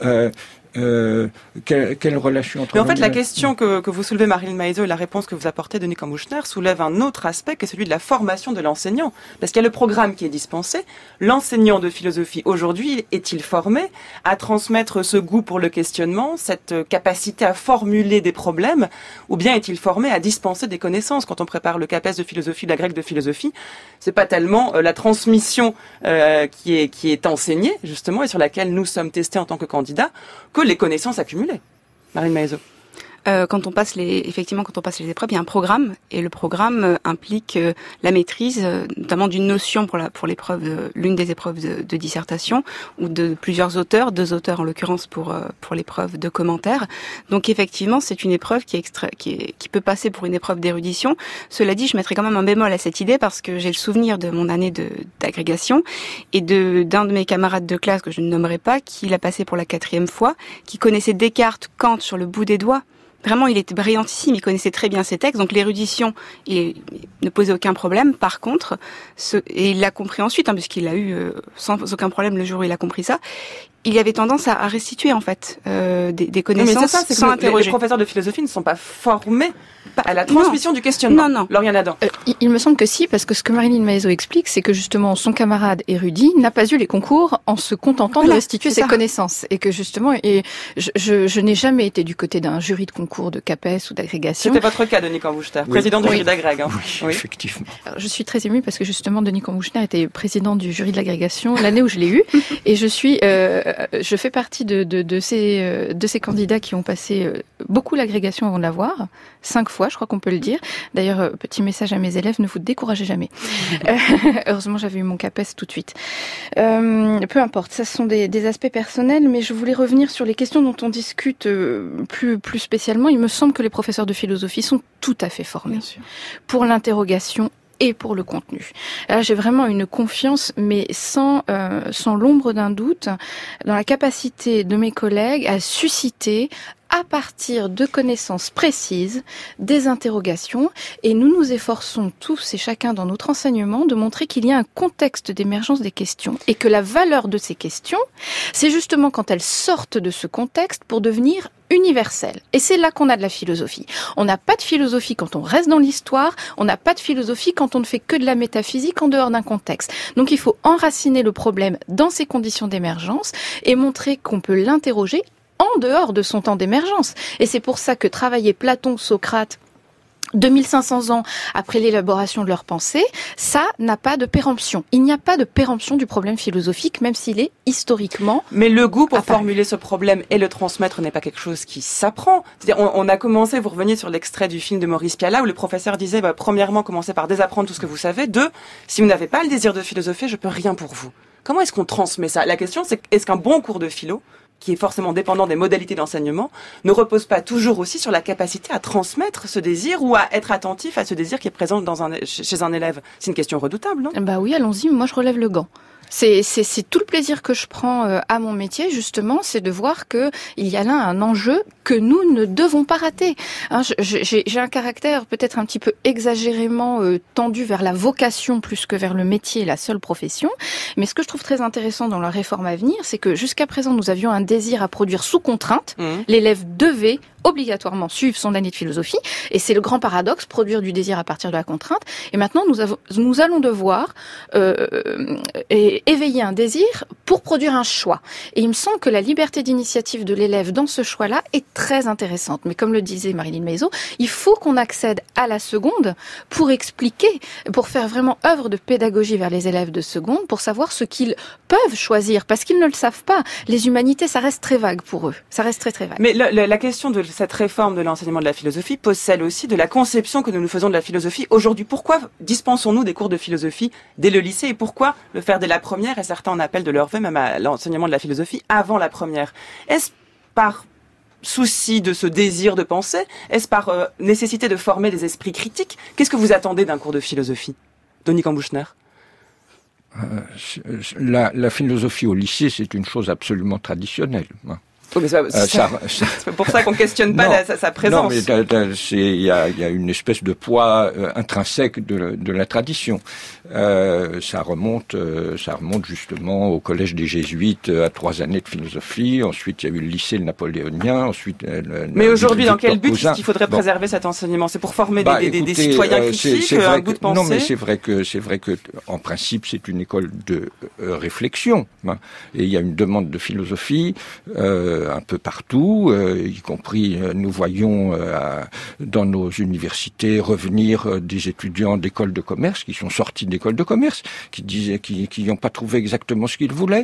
quelle relation entre... Mais en fait, la question que vous soulevez, Marilyn Maiseux, et la réponse que vous apportez, Denis Kambouchner, soulève un autre aspect, qui est celui de la formation de l'enseignant. Parce qu'il y a le programme qui est dispensé. L'enseignant de philosophie, aujourd'hui, est-il formé à transmettre ce goût pour le questionnement, cette capacité à formuler des problèmes, ou bien est-il formé à dispenser des connaissances? Quand on prépare le CAPES de philosophie, la grecque de philosophie, c'est pas tellement la transmission qui est enseignée, justement, et sur laquelle nous sommes testés en tant que candidats, que les connaissances accumulées. Marilyn Maiseux. Quand on passe les épreuves, il y a un programme, et le programme implique la maîtrise, notamment d'une notion pour l'épreuve, l'une des épreuves de dissertation, ou de plusieurs auteurs, 2 auteurs en l'occurrence pour l'épreuve de commentaires. Donc effectivement, c'est une épreuve qui peut passer pour une épreuve d'érudition. Cela dit, je mettrai quand même un bémol à cette idée, parce que j'ai le souvenir de mon année d'agrégation et d'un de mes camarades de classe que je ne nommerai pas, qui l'a passé pour la 4e fois, qui connaissait Descartes, Kant sur le bout des doigts. Vraiment, il était brillantissime, il connaissait très bien ses textes, donc l'érudition, il ne posait aucun problème. Par contre, et il l'a compris ensuite, puisqu'il l'a eu sans aucun problème le jour où il a compris ça, il avait tendance à restituer en fait des connaissances sans interroger. Les professeurs de philosophie ne sont pas formés à la transmission du questionnement. Non. Lauriane Adam. Il me semble que si, parce que ce que Marilyn Maiseux explique, c'est que justement son camarade érudit n'a pas eu les concours en se contentant de restituer ses connaissances, et que justement, je n'ai jamais été du côté d'un jury de concours de CAPES ou d'agrégation. C'était votre cas, Denis Kambouchner, président du jury d'agrég. Oui, effectivement. Alors, je suis très émue parce que justement Denis Kambouchner était président du jury de l'agrégation l'année où je l'ai eu, et je fais partie de ces candidats qui ont passé beaucoup l'agrégation avant de l'avoir, 5 fois, je crois qu'on peut le dire. D'ailleurs, petit message à mes élèves, ne vous découragez jamais. Heureusement, j'avais eu mon CAPES tout de suite. Peu importe, ça sont des aspects personnels, mais je voulais revenir sur les questions dont on discute plus spécialement. Il me semble que les professeurs de philosophie sont tout à fait formés pour l'interrogation et pour le contenu. Là, j'ai vraiment une confiance, mais sans l'ombre d'un doute, dans la capacité de mes collègues à susciter à partir de connaissances précises, des interrogations, et nous nous efforçons tous et chacun dans notre enseignement de montrer qu'il y a un contexte d'émergence des questions et que la valeur de ces questions, c'est justement quand elles sortent de ce contexte pour devenir universelles. Et c'est là qu'on a de la philosophie. On n'a pas de philosophie quand on reste dans l'histoire, on n'a pas de philosophie quand on ne fait que de la métaphysique en dehors d'un contexte. Donc il faut enraciner le problème dans ses conditions d'émergence et montrer qu'on peut l'interroger en dehors de son temps d'émergence. Et c'est pour ça que travailler Platon, Socrate, 2500 ans après l'élaboration de leur pensée, ça n'a pas de péremption. Il n'y a pas de péremption du problème philosophique, même s'il est historiquement... Mais le goût pour formuler ce problème et le transmettre n'est pas quelque chose qui s'apprend. C'est-à-dire, on a commencé, vous reveniez sur l'extrait du film de Maurice Pialat, où le professeur disait, premièrement, commencez par désapprendre tout ce que vous savez. 2, si vous n'avez pas le désir de philosopher, je peux rien pour vous. Comment est-ce qu'on transmet ça? La question, c'est est-ce qu'un bon cours de philo, qui est forcément dépendant des modalités d'enseignement, ne repose pas toujours aussi sur la capacité à transmettre ce désir ou à être attentif à ce désir qui est présent chez un élève? C'est une question redoutable, non? Bah oui, allons-y, moi je relève le gant. C'est tout le plaisir que je prends à mon métier, justement, c'est de voir que il y a là un enjeu que nous ne devons pas rater. Hein, j'ai un caractère peut-être un petit peu exagérément tendu vers la vocation plus que vers le métier, la seule profession. Mais ce que je trouve très intéressant dans la réforme à venir, c'est que jusqu'à présent, nous avions un désir à produire sous contrainte. L'élève devait obligatoirement suivre son année de philosophie, et c'est le grand paradoxe, produire du désir à partir de la contrainte. Et maintenant, nous allons devoir éveiller un désir pour produire un choix. Et il me semble que la liberté d'initiative de l'élève dans ce choix-là est très intéressante. Mais comme le disait Marilyn Maisot, il faut qu'on accède à la seconde pour expliquer, pour faire vraiment œuvre de pédagogie vers les élèves de seconde, pour savoir ce qu'ils peuvent choisir, parce qu'ils ne le savent pas. Les humanités, ça reste très vague pour eux. Ça reste très très vague. Mais la question de cette réforme de l'enseignement de la philosophie pose celle aussi de la conception que nous nous faisons de la philosophie aujourd'hui. Pourquoi dispensons-nous des cours de philosophie dès le lycée et pourquoi le faire dès la première, et certains en appellent de leur vœu même à l'enseignement de la philosophie avant la première? Est-ce par souci de ce désir de penser? Est-ce par nécessité de former des esprits critiques? Qu'est-ce que vous attendez d'un cours de philosophie, Dominique Ambouchner? La philosophie au lycée, c'est une chose absolument traditionnelle. Oh, mais c'est pour ça qu'on questionne pas sa présence. Non, mais il y a une espèce de poids intrinsèque de la tradition. Ça remonte justement au collège des Jésuites à 3 années de philosophie. Ensuite, il y a eu le lycée napoléonien. Ensuite, mais aujourd'hui, dans quel but est-ce qu'il faudrait préserver cet enseignement? C'est pour former des citoyens critiques, un goût de pensée? Non, mais c'est vrai que en principe, c'est une école de réflexion. Et il y a une demande de philosophie. Un peu partout, y compris nous voyons dans nos universités revenir des étudiants d'écoles de commerce qui sont sortis d'écoles de commerce, qui disaient qui n'ont pas trouvé exactement ce qu'ils voulaient,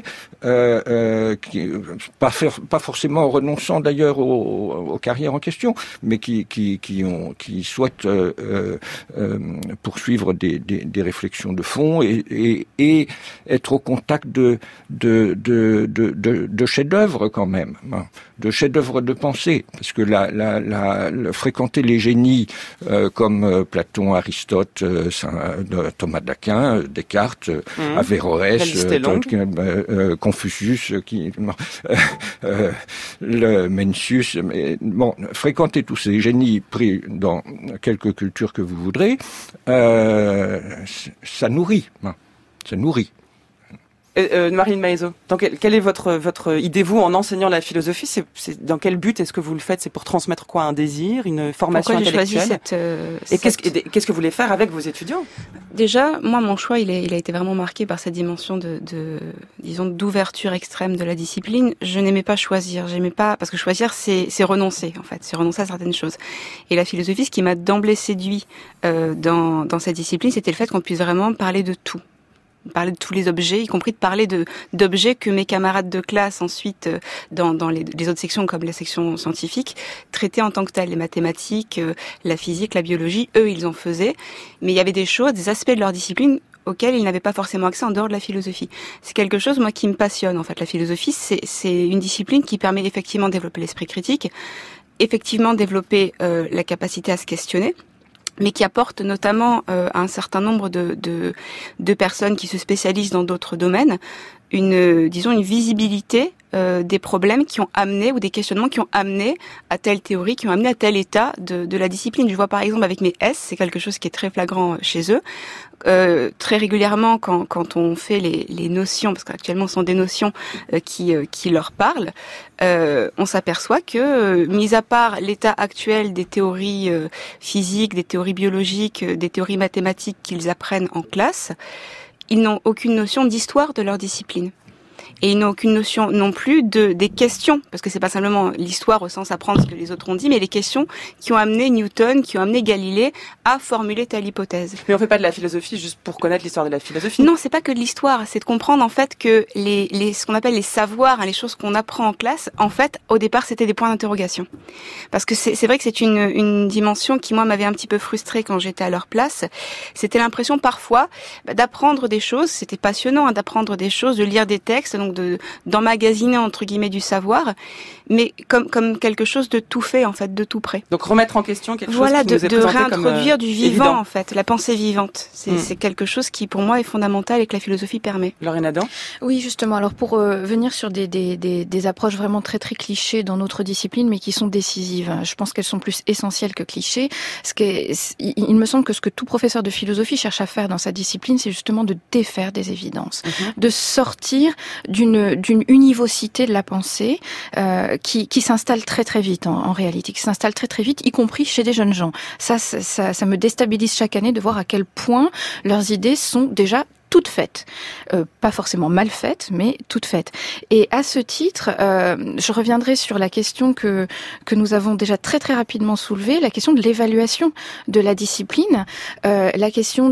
pas forcément en renonçant d'ailleurs aux carrières en question, mais qui souhaitent poursuivre des réflexions de fond et être au contact de chefs-d'œuvre quand même. De chefs-d'œuvre de pensée, parce que fréquenter les génies comme Platon, Aristote, Thomas d'Aquin, Descartes, Averroès, Confucius, le Mencius, fréquenter tous ces génies pris dans quelque culture que vous voudrez, ça nourrit. Ça nourrit. Marilyn Maisot, quelle est votre idée, vous, en enseignant la philosophie? C'est dans quel but est-ce que vous le faites? C'est pour transmettre quoi? Un désir, une formation intellectuelle? Et qu'est-ce que vous voulez faire avec vos étudiants? Déjà, moi, mon choix, il a été vraiment marqué par cette dimension disons, d'ouverture extrême de la discipline. Je n'aimais pas choisir. Parce que choisir, c'est renoncer, en fait. C'est renoncer à certaines choses. Et la philosophie, ce qui m'a d'emblée séduit, dans cette discipline, c'était le fait qu'on puisse vraiment parler de tout. Parler de tous les objets, y compris de parler d'objets que mes camarades de classe ensuite dans les autres sections comme la section scientifique traitaient en tant que telles, les mathématiques, la physique, la biologie, eux ils en faisaient, mais il y avait des choses, des aspects de leur discipline auxquels ils n'avaient pas forcément accès en dehors de la philosophie. C'est quelque chose, moi, qui me passionne en fait. La philosophie, c'est une discipline qui permet effectivement de développer l'esprit critique, effectivement développer la capacité à se questionner, mais qui apporte notamment à un certain nombre de personnes qui se spécialisent dans d'autres domaines une visibilité des problèmes qui ont amené, ou des questionnements qui ont amené à telle théorie, qui ont amené à tel état de la discipline. Je vois par exemple avec mes S, c'est quelque chose qui est très flagrant chez eux. Très régulièrement, quand on fait les notions, parce qu'actuellement ce sont des notions qui leur parlent, on s'aperçoit que, mis à part l'état actuel des théories physiques, des théories biologiques, des théories mathématiques qu'ils apprennent en classe, ils n'ont aucune notion d'histoire de leur discipline. Et ils n'ont aucune notion non plus des questions, parce que c'est pas simplement l'histoire au sens apprendre ce que les autres ont dit, mais les questions qui ont amené Newton, qui ont amené Galilée à formuler telle hypothèse. Mais on fait pas de la philosophie juste pour connaître l'histoire de la philosophie. Non, c'est pas que de l'histoire, c'est de comprendre en fait que ce qu'on appelle les savoirs, les choses qu'on apprend en classe, en fait, au départ, c'était des points d'interrogation. Parce que c'est vrai que c'est une dimension qui moi m'avait un petit peu frustrée quand j'étais à leur place. C'était l'impression parfois d'apprendre des choses, c'était passionnant d'apprendre des choses, de lire des textes, donc d'emmagasiner entre guillemets du savoir, mais comme quelque chose de tout fait en fait, de tout prêt. Donc remettre en question quelque chose qui nous est présenté comme réintroduire du vivant évident. En fait, la pensée vivante. C'est quelque chose qui pour moi est fondamental et que la philosophie permet. Lorraine Adam ? Oui, justement. Alors pour venir sur des approches vraiment très très clichés dans notre discipline, mais qui sont décisives. Je pense qu'elles sont plus essentielles que clichés. Il me semble que ce que tout professeur de philosophie cherche à faire dans sa discipline, c'est justement de défaire des évidences, de sortir d'une univocité de la pensée qui s'installe très très vite en réalité, qui s'installe très très vite, y compris chez des jeunes gens. Ça me déstabilise chaque année de voir à quel point leurs idées sont déjà toutes faites. Pas forcément mal faites, mais toutes faites. Et à ce titre, je reviendrai sur la question que nous avons déjà très très rapidement soulevée, la question de l'évaluation de la discipline, la question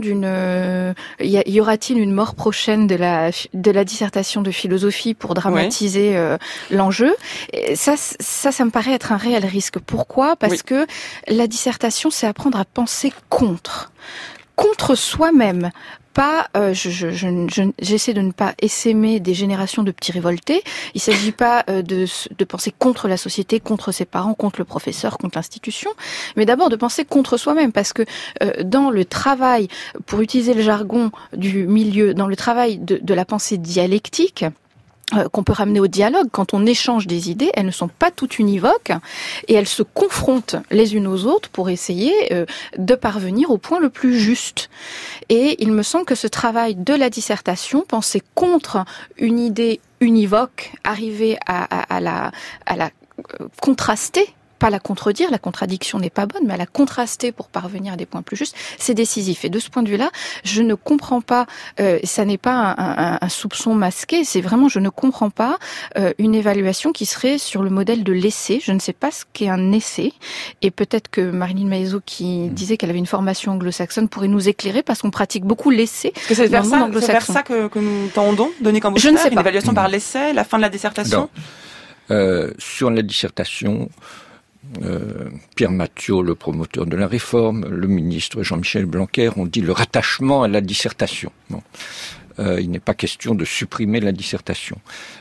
y aura-t-il une mort prochaine de la dissertation de philosophie pour dramatiser l'enjeu. Et ça me paraît être un réel risque. Pourquoi ? Parce que la dissertation, c'est apprendre à penser contre soi-même. Pas, j'essaie de ne pas essaimer des générations de petits révoltés. Il s'agit pas de penser contre la société, contre ses parents, contre le professeur, contre l'institution, mais d'abord de penser contre soi-même, parce que dans le travail, pour utiliser le jargon du milieu, dans le travail de la pensée dialectique, qu'on peut ramener au dialogue, quand on échange des idées, elles ne sont pas toutes univoques et elles se confrontent les unes aux autres pour essayer de parvenir au point le plus juste. Et il me semble que ce travail de la dissertation, penser contre une idée univoque, arriver à la contraster, pas la contredire, la contradiction n'est pas bonne, mais à la contraster pour parvenir à des points plus justes, c'est décisif. Et de ce point de vue-là, je ne comprends pas, ça n'est pas un soupçon masqué, c'est vraiment, je ne comprends pas une évaluation qui serait sur le modèle de l'essai. Je ne sais pas ce qu'est un essai, et peut-être que Marilyn Maezot, qui disait qu'elle avait une formation anglo-saxonne, pourrait nous écéclairer, parce qu'on pratique beaucoup l'essai. Est-ce que c'est vers ça que nous tendons, Denis Cambouster, je ne sais pas. Une évaluation par l'essai, la fin de la dissertation ? Sur la dissertation, Pierre Mathiot, le promoteur de la réforme, le ministre Jean-Michel Blanquer ont dit le rattachement à la dissertation. Bon. Il n'est pas question de supprimer la dissertation.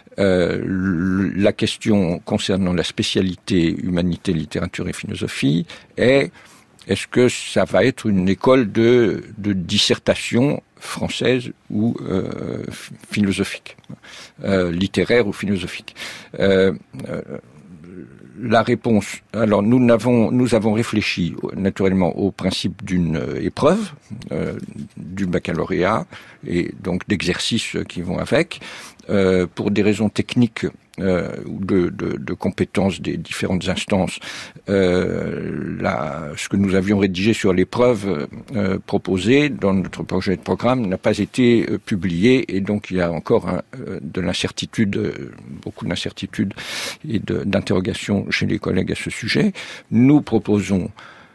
La question concernant la spécialité humanité, littérature et philosophie est-ce que ça va être une école de dissertation française ou philosophique, littéraire ou philosophique. La réponse, alors nous avons réfléchi naturellement au principe d'une épreuve du baccalauréat et donc d'exercices qui vont avec, pour des raisons techniques ou de compétences des différentes instances. Ce que nous avions rédigé sur l'épreuve proposée dans notre projet de programme n'a pas été publié, et donc il y a encore de l'incertitude, beaucoup d'incertitudes et d'interrogations chez les collègues à ce sujet. Nous proposons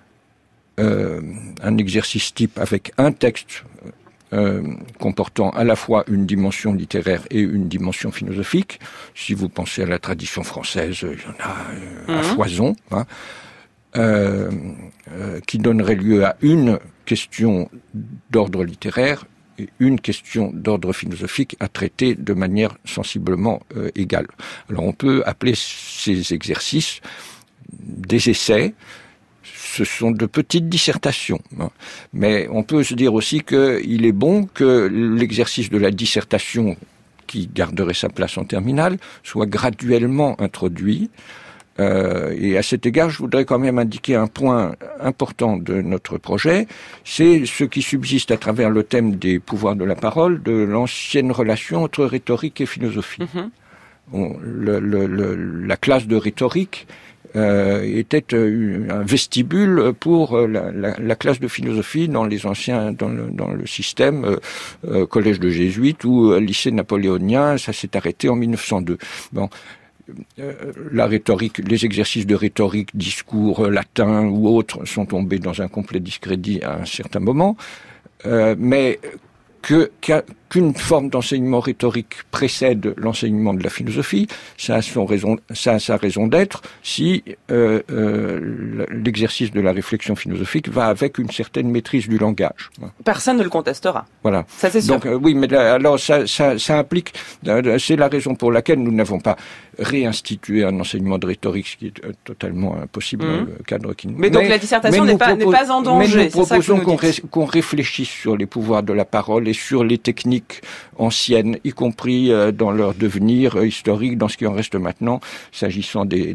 un exercice type avec un texte comportant à la fois une dimension littéraire et une dimension philosophique. Si vous pensez à la tradition française, il y en a à foison, qui donnerait lieu à une question d'ordre littéraire et une question d'ordre philosophique à traiter de manière sensiblement égale. Alors on peut appeler ces exercices des essais. Ce sont de petites dissertations. Mais on peut se dire aussi qu'il est bon que l'exercice de la dissertation qui garderait sa place en terminale, soit graduellement introduit. Et à cet égard, je voudrais quand même indiquer un point important de notre projet, c'est ce qui subsiste à travers le thème des pouvoirs de la parole, de l'ancienne relation entre rhétorique et philosophie. La classe de rhétorique était un vestibule pour la classe de philosophie dans les anciens, dans le système collège de jésuites ou lycée napoléonien. Ça s'est arrêté en 1902. Bon. La rhétorique, les exercices de rhétorique, discours latins ou autres sont tombés dans un complet discrédit à un certain moment, mais qu'une forme d'enseignement rhétorique précède l'enseignement de la philosophie, ça a sa raison d'être si l'exercice de la réflexion philosophique va avec une certaine maîtrise du langage. Personne ne le contestera. Voilà. Ça c'est sûr. Donc oui, mais alors ça implique, c'est la raison pour laquelle nous n'avons pas réinstitué un enseignement de rhétorique, ce qui est totalement impossible dans le cadre qui nous. Mais donc la dissertation n'est pas en danger. Mais nous proposons qu'on réfléchisse sur les pouvoirs de la parole et sur les techniques anciennes, y compris dans leur devenir historique, dans ce qui en reste maintenant, s'agissant de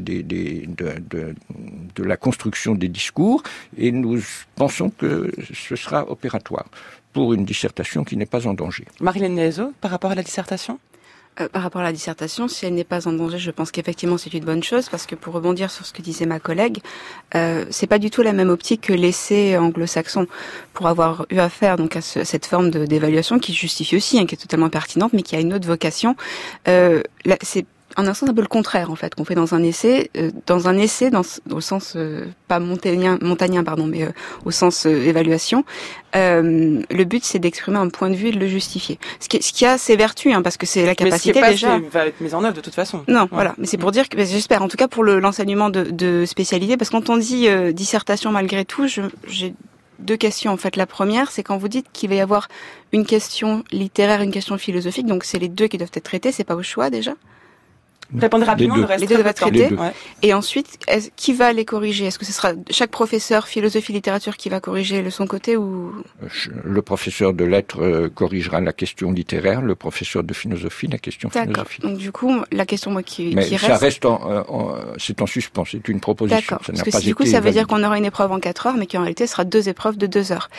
la construction des discours, et nous pensons que ce sera opératoire pour une dissertation qui n'est pas en danger. Marilène Naezo, par rapport à la dissertation ? Par rapport à la dissertation, si elle n'est pas en danger, je pense qu'effectivement c'est une bonne chose, parce que pour rebondir sur ce que disait ma collègue, c'est pas du tout la même optique que l'essai anglo-saxon. Pour avoir eu affaire donc à cette forme d'évaluation qui justifie aussi, qui est totalement pertinente, mais qui a une autre vocation, c'est en un sens un peu le contraire en fait qu'on fait dans un essai, au sens pas montagnien pardon, mais au sens évaluation. Le but c'est d'exprimer un point de vue et de le justifier. Ce qui a ses vertus, parce que c'est la capacité mais déjà. Ce qui va être mis en œuvre de toute façon. Non, voilà. Mais c'est pour dire que j'espère, en tout cas pour l'enseignement de spécialité, parce que quand on dit dissertation malgré tout, j'ai deux questions en fait. La première, c'est quand vous dites qu'il va y avoir une question littéraire, une question philosophique, donc c'est les deux qui doivent être traités. C'est pas au choix déjà. Répondez rapidement, le reste les deux doivent être traités. Ouais. Et ensuite, qui va les corriger ? Est-ce que ce sera chaque professeur philosophie littérature qui va corriger de son côté ou le professeur de lettres corrigera la question littéraire, le professeur de philosophie la question philosophique. Donc du coup, la question qui ça reste c'est en suspens, c'est une proposition. D'accord. Parce que du coup, ça veut dire qu'on aura une épreuve en 4 heures, mais qu'en réalité, ce sera 2 épreuves de 2 heures.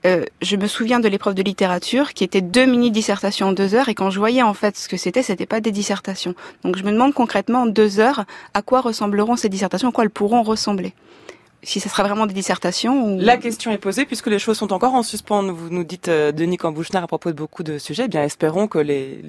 Je me souviens de l'épreuve de littérature qui était 2 mini-dissertations en 2 heures, et quand je voyais en fait ce que c'était pas des dissertations. Donc je me demande concrètement en 2 heures à quoi ressembleront ces dissertations, à quoi elles pourront ressembler. Si ça sera vraiment des dissertations ou... La question est posée, puisque les choses sont encore en suspens. Vous nous dites, Denis Cambouchenard, à propos de beaucoup de sujets, bien espérons que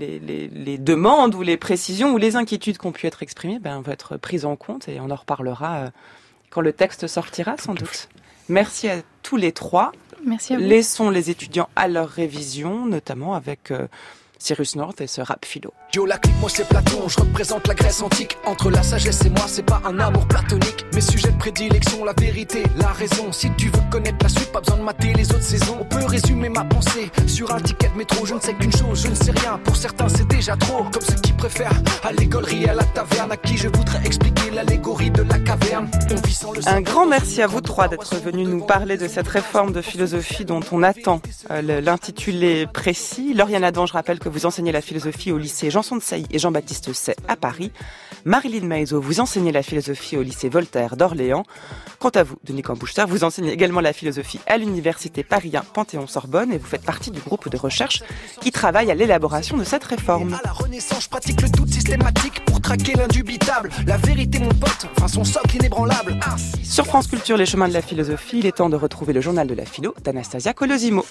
les demandes ou les précisions ou les inquiétudes qui ont pu être exprimées vont être prises en compte, et on en reparlera quand le texte sortira sans doute. Merci à tous les trois. Merci à vous. Laissons les étudiants à leur révision, notamment avec Cyrus North et ce rap philo. Yo, la clique, moi c'est Platon, je représente la Grèce antique. Entre la sagesse et moi, c'est pas un amour platonique. Mes sujets de prédilection, la vérité, la raison. Si tu veux connaître la suite, pas besoin de mater les autres saisons. On peut résumer ma pensée sur un ticket de métro. Je ne sais qu'une chose, je ne sais rien. Pour certains, c'est déjà trop. Comme ceux qui préfèrent allégorie à la taverne, à qui je voudrais expliquer l'allégorie de la caverne. On vit sans le Un grand merci à vous trois d'être venus nous parler de cette réforme de philosophie dont on attend l'intitulé précis. Lauriane Adam, je rappelle que vous enseignez la philosophie au lycée Janson de Sailly et Jean-Baptiste Say à Paris. Marilyn Naezo, vous enseignez la philosophie au lycée Voltaire d'Orléans. Quant à vous, Denis Cambouchenard, vous enseignez également la philosophie à l'université Paris 1 Panthéon-Sorbonne, et vous faites partie du groupe de recherche qui travaille à l'élaboration de cette réforme. À la Renaissance, je pratique le doute systématique pour traquer l'indubitable. La vérité, mon pote, enfin son socle inébranlable. Sur France Culture, les chemins de la philosophie, il est temps de retrouver le journal de la philo d'Anastasia Colosimo.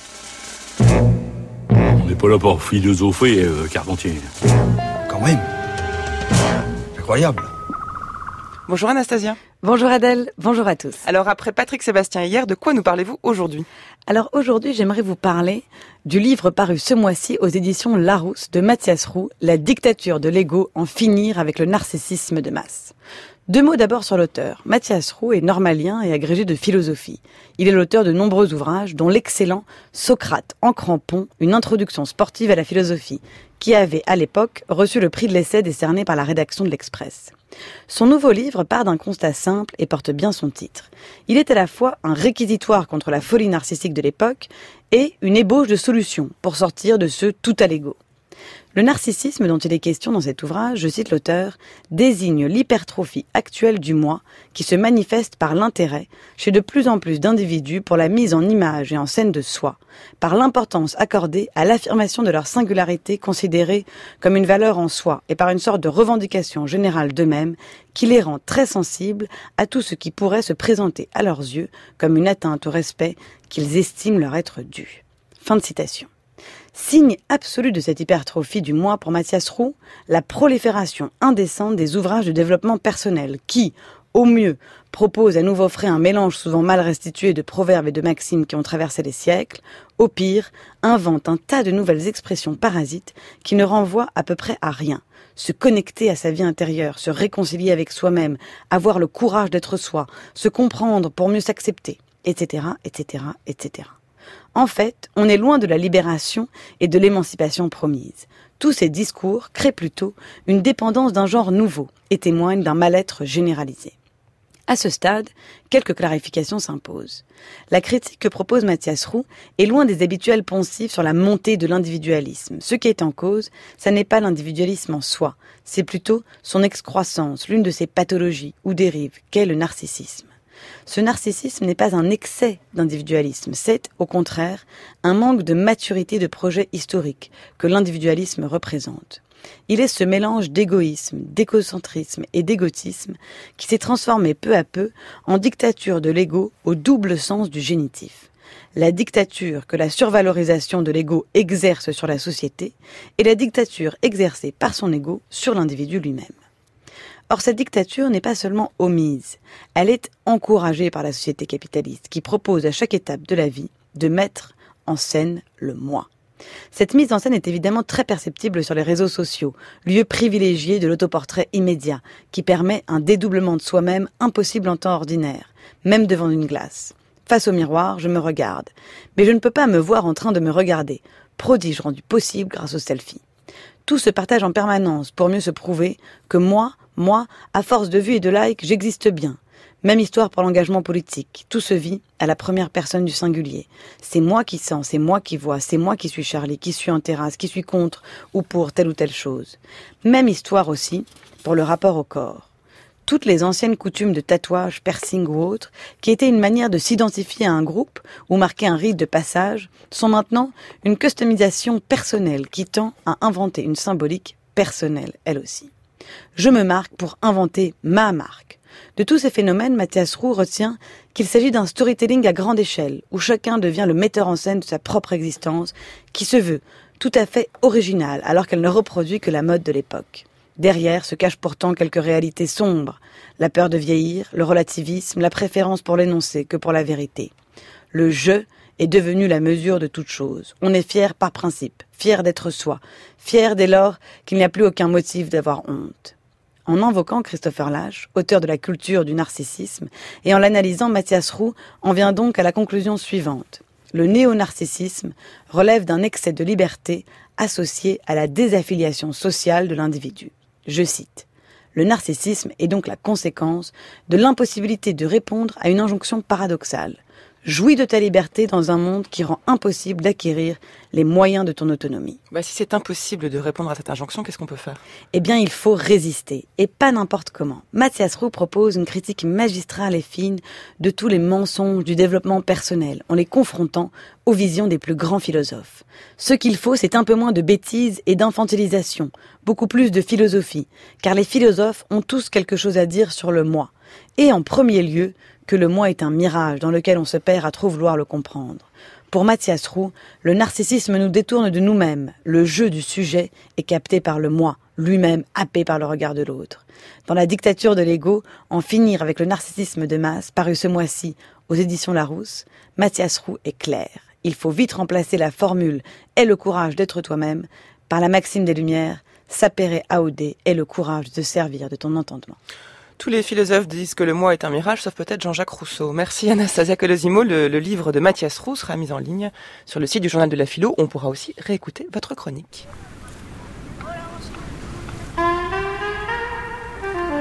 On n'est pas là pour philosopher, Carpentier. Quand même. Incroyable. Bonjour Anastasia. Bonjour Adèle, bonjour à tous. Alors après Patrick Sébastien hier, de quoi nous parlez-vous aujourd'hui ? Alors aujourd'hui, j'aimerais vous parler du livre paru ce mois-ci aux éditions Larousse de Mathias Roux, La dictature de l'ego, en finir avec le narcissisme de masse. 2 mots d'abord sur l'auteur. Mathias Roux est normalien et agrégé de philosophie. Il est l'auteur de nombreux ouvrages, dont l'excellent Socrate en crampon, une introduction sportive à la philosophie, qui avait à l'époque reçu le prix de l'essai décerné par la rédaction de l'Express. Son nouveau livre part d'un constat simple et porte bien son titre. Il est à la fois un réquisitoire contre la folie narcissique de l'époque et une ébauche de solution pour sortir de ce tout à l'ego. Le narcissisme dont il est question dans cet ouvrage, je cite l'auteur, désigne l'hypertrophie actuelle du moi qui se manifeste par l'intérêt chez de plus en plus d'individus pour la mise en image et en scène de soi, par l'importance accordée à l'affirmation de leur singularité considérée comme une valeur en soi et par une sorte de revendication générale d'eux-mêmes qui les rend très sensibles à tout ce qui pourrait se présenter à leurs yeux comme une atteinte au respect qu'ils estiment leur être dû. Fin de citation. Signe absolu de cette hypertrophie du moi pour Mathias Roux, la prolifération indécente des ouvrages de développement personnel qui, au mieux, proposent à nouveau frais un mélange souvent mal restitué de proverbes et de maximes qui ont traversé les siècles, au pire, inventent un tas de nouvelles expressions parasites qui ne renvoient à peu près à rien. Se connecter à sa vie intérieure, se réconcilier avec soi-même, avoir le courage d'être soi, se comprendre pour mieux s'accepter, etc., etc., etc. En fait, on est loin de la libération et de l'émancipation promise. Tous ces discours créent plutôt une dépendance d'un genre nouveau et témoignent d'un mal-être généralisé. À ce stade, quelques clarifications s'imposent. La critique que propose Mathias Roux est loin des habituels poncifs sur la montée de l'individualisme. Ce qui est en cause, ça n'est pas l'individualisme en soi, c'est plutôt son excroissance, l'une de ses pathologies ou dérives, qu'est le narcissisme. Ce narcissisme n'est pas un excès d'individualisme, c'est, au contraire, un manque de maturité de projet historique que l'individualisme représente. Il est ce mélange d'égoïsme, d'égocentrisme et d'égotisme qui s'est transformé peu à peu en dictature de l'ego au double sens du génitif. La dictature que la survalorisation de l'ego exerce sur la société et la dictature exercée par son ego sur l'individu lui-même. Or, cette dictature n'est pas seulement omise, elle est encouragée par la société capitaliste qui propose à chaque étape de la vie de mettre en scène le moi. Cette mise en scène est évidemment très perceptible sur les réseaux sociaux, lieu privilégié de l'autoportrait immédiat, qui permet un dédoublement de soi-même impossible en temps ordinaire, même devant une glace. Face au miroir, je me regarde, mais je ne peux pas me voir en train de me regarder, prodige rendu possible grâce au selfie. Tout se partage en permanence pour mieux se prouver que moi, à force de vues et de likes, j'existe bien. Même histoire pour l'engagement politique. Tout se vit à la première personne du singulier. C'est moi qui sens, c'est moi qui vois, c'est moi qui suis Charlie, qui suis en terrasse, qui suis contre ou pour telle ou telle chose. Même histoire aussi pour le rapport au corps. Toutes les anciennes coutumes de tatouage, piercing ou autres, qui étaient une manière de s'identifier à un groupe ou marquer un rite de passage, sont maintenant une customisation personnelle qui tend à inventer une symbolique personnelle, elle aussi. Je me marque pour inventer ma marque. De tous ces phénomènes, Mathias Roux retient qu'il s'agit d'un storytelling à grande échelle, où chacun devient le metteur en scène de sa propre existence, qui se veut tout à fait originale, alors qu'elle ne reproduit que la mode de l'époque. Derrière se cachent pourtant quelques réalités sombres, la peur de vieillir, le relativisme, la préférence pour l'énoncé que pour la vérité. Le « je » est devenu la mesure de toute chose. On est fier par principe, fier d'être soi, fier dès lors qu'il n'y a plus aucun motif d'avoir honte. En invoquant Christopher Lasch, auteur de la culture du narcissisme, et en l'analysant, Mathias Roux en vient donc à la conclusion suivante. Le néo-narcissisme relève d'un excès de liberté associé à la désaffiliation sociale de l'individu. Je cite. Le narcissisme est donc la conséquence de l'impossibilité de répondre à une injonction paradoxale. Jouis de ta liberté dans un monde qui rend impossible d'acquérir les moyens de ton autonomie. Si c'est impossible de répondre à cette injonction, qu'est-ce qu'on peut faire ? Eh bien, il faut résister, et pas n'importe comment. Mathias Roux propose une critique magistrale et fine de tous les mensonges du développement personnel, en les confrontant aux visions des plus grands philosophes. Ce qu'il faut, c'est un peu moins de bêtises et d'infantilisation, beaucoup plus de philosophie, car les philosophes ont tous quelque chose à dire sur le moi. Et en premier lieu, que le moi est un mirage dans lequel on se perd à trop vouloir le comprendre. Pour Mathias Roux, le narcissisme nous détourne de nous-mêmes. Le jeu du sujet est capté par le moi, lui-même happé par le regard de l'autre. Dans La dictature de l'ego, En finir avec le narcissisme de masse, paru ce mois-ci aux éditions Larousse, Mathias Roux est clair. Il faut vite remplacer la formule « Aie le courage d'être toi-même » par la maxime des Lumières « Sapere aude, aie le courage de servir de ton entendement ». Tous les philosophes disent que le moi est un mirage, sauf peut-être Jean-Jacques Rousseau. Merci Anastasia Colosimo. Le livre de Mathias Roux sera mis en ligne sur le site du Journal de la Philo. On pourra aussi réécouter votre chronique.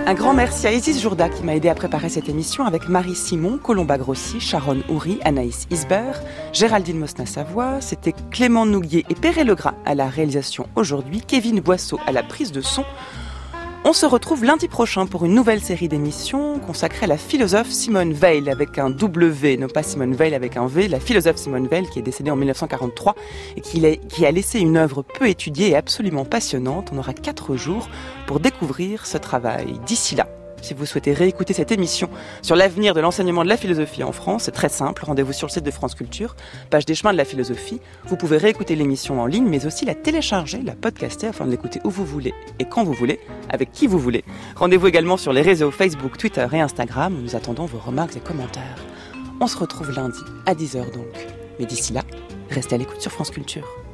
Un grand merci à Isis Jourda qui m'a aidé à préparer cette émission avec Marie Simon, Colomba Grossi, Sharon Houry, Anaïs Isbert, Géraldine Mosna-Savoie. C'était Clément Nouguier et Perret Legras à la réalisation aujourd'hui, Kevin Boisseau à la prise de son. On se retrouve lundi prochain pour une nouvelle série d'émissions consacrée à la philosophe Simone Weil avec un W, non pas Simone Weil avec un V, la philosophe Simone Weil qui est décédée en 1943 et qui a laissé une œuvre peu étudiée et absolument passionnante. On aura 4 jours pour découvrir ce travail. D'ici là, si vous souhaitez réécouter cette émission sur l'avenir de l'enseignement de la philosophie en France, c'est très simple, rendez-vous sur le site de France Culture, page des chemins de la philosophie. Vous pouvez réécouter l'émission en ligne, mais aussi la télécharger, la podcaster, afin de l'écouter où vous voulez et quand vous voulez, avec qui vous voulez. Rendez-vous également sur les réseaux Facebook, Twitter et Instagram, où nous attendons vos remarques et commentaires. On se retrouve lundi, à 10h donc. Mais d'ici là, restez à l'écoute sur France Culture.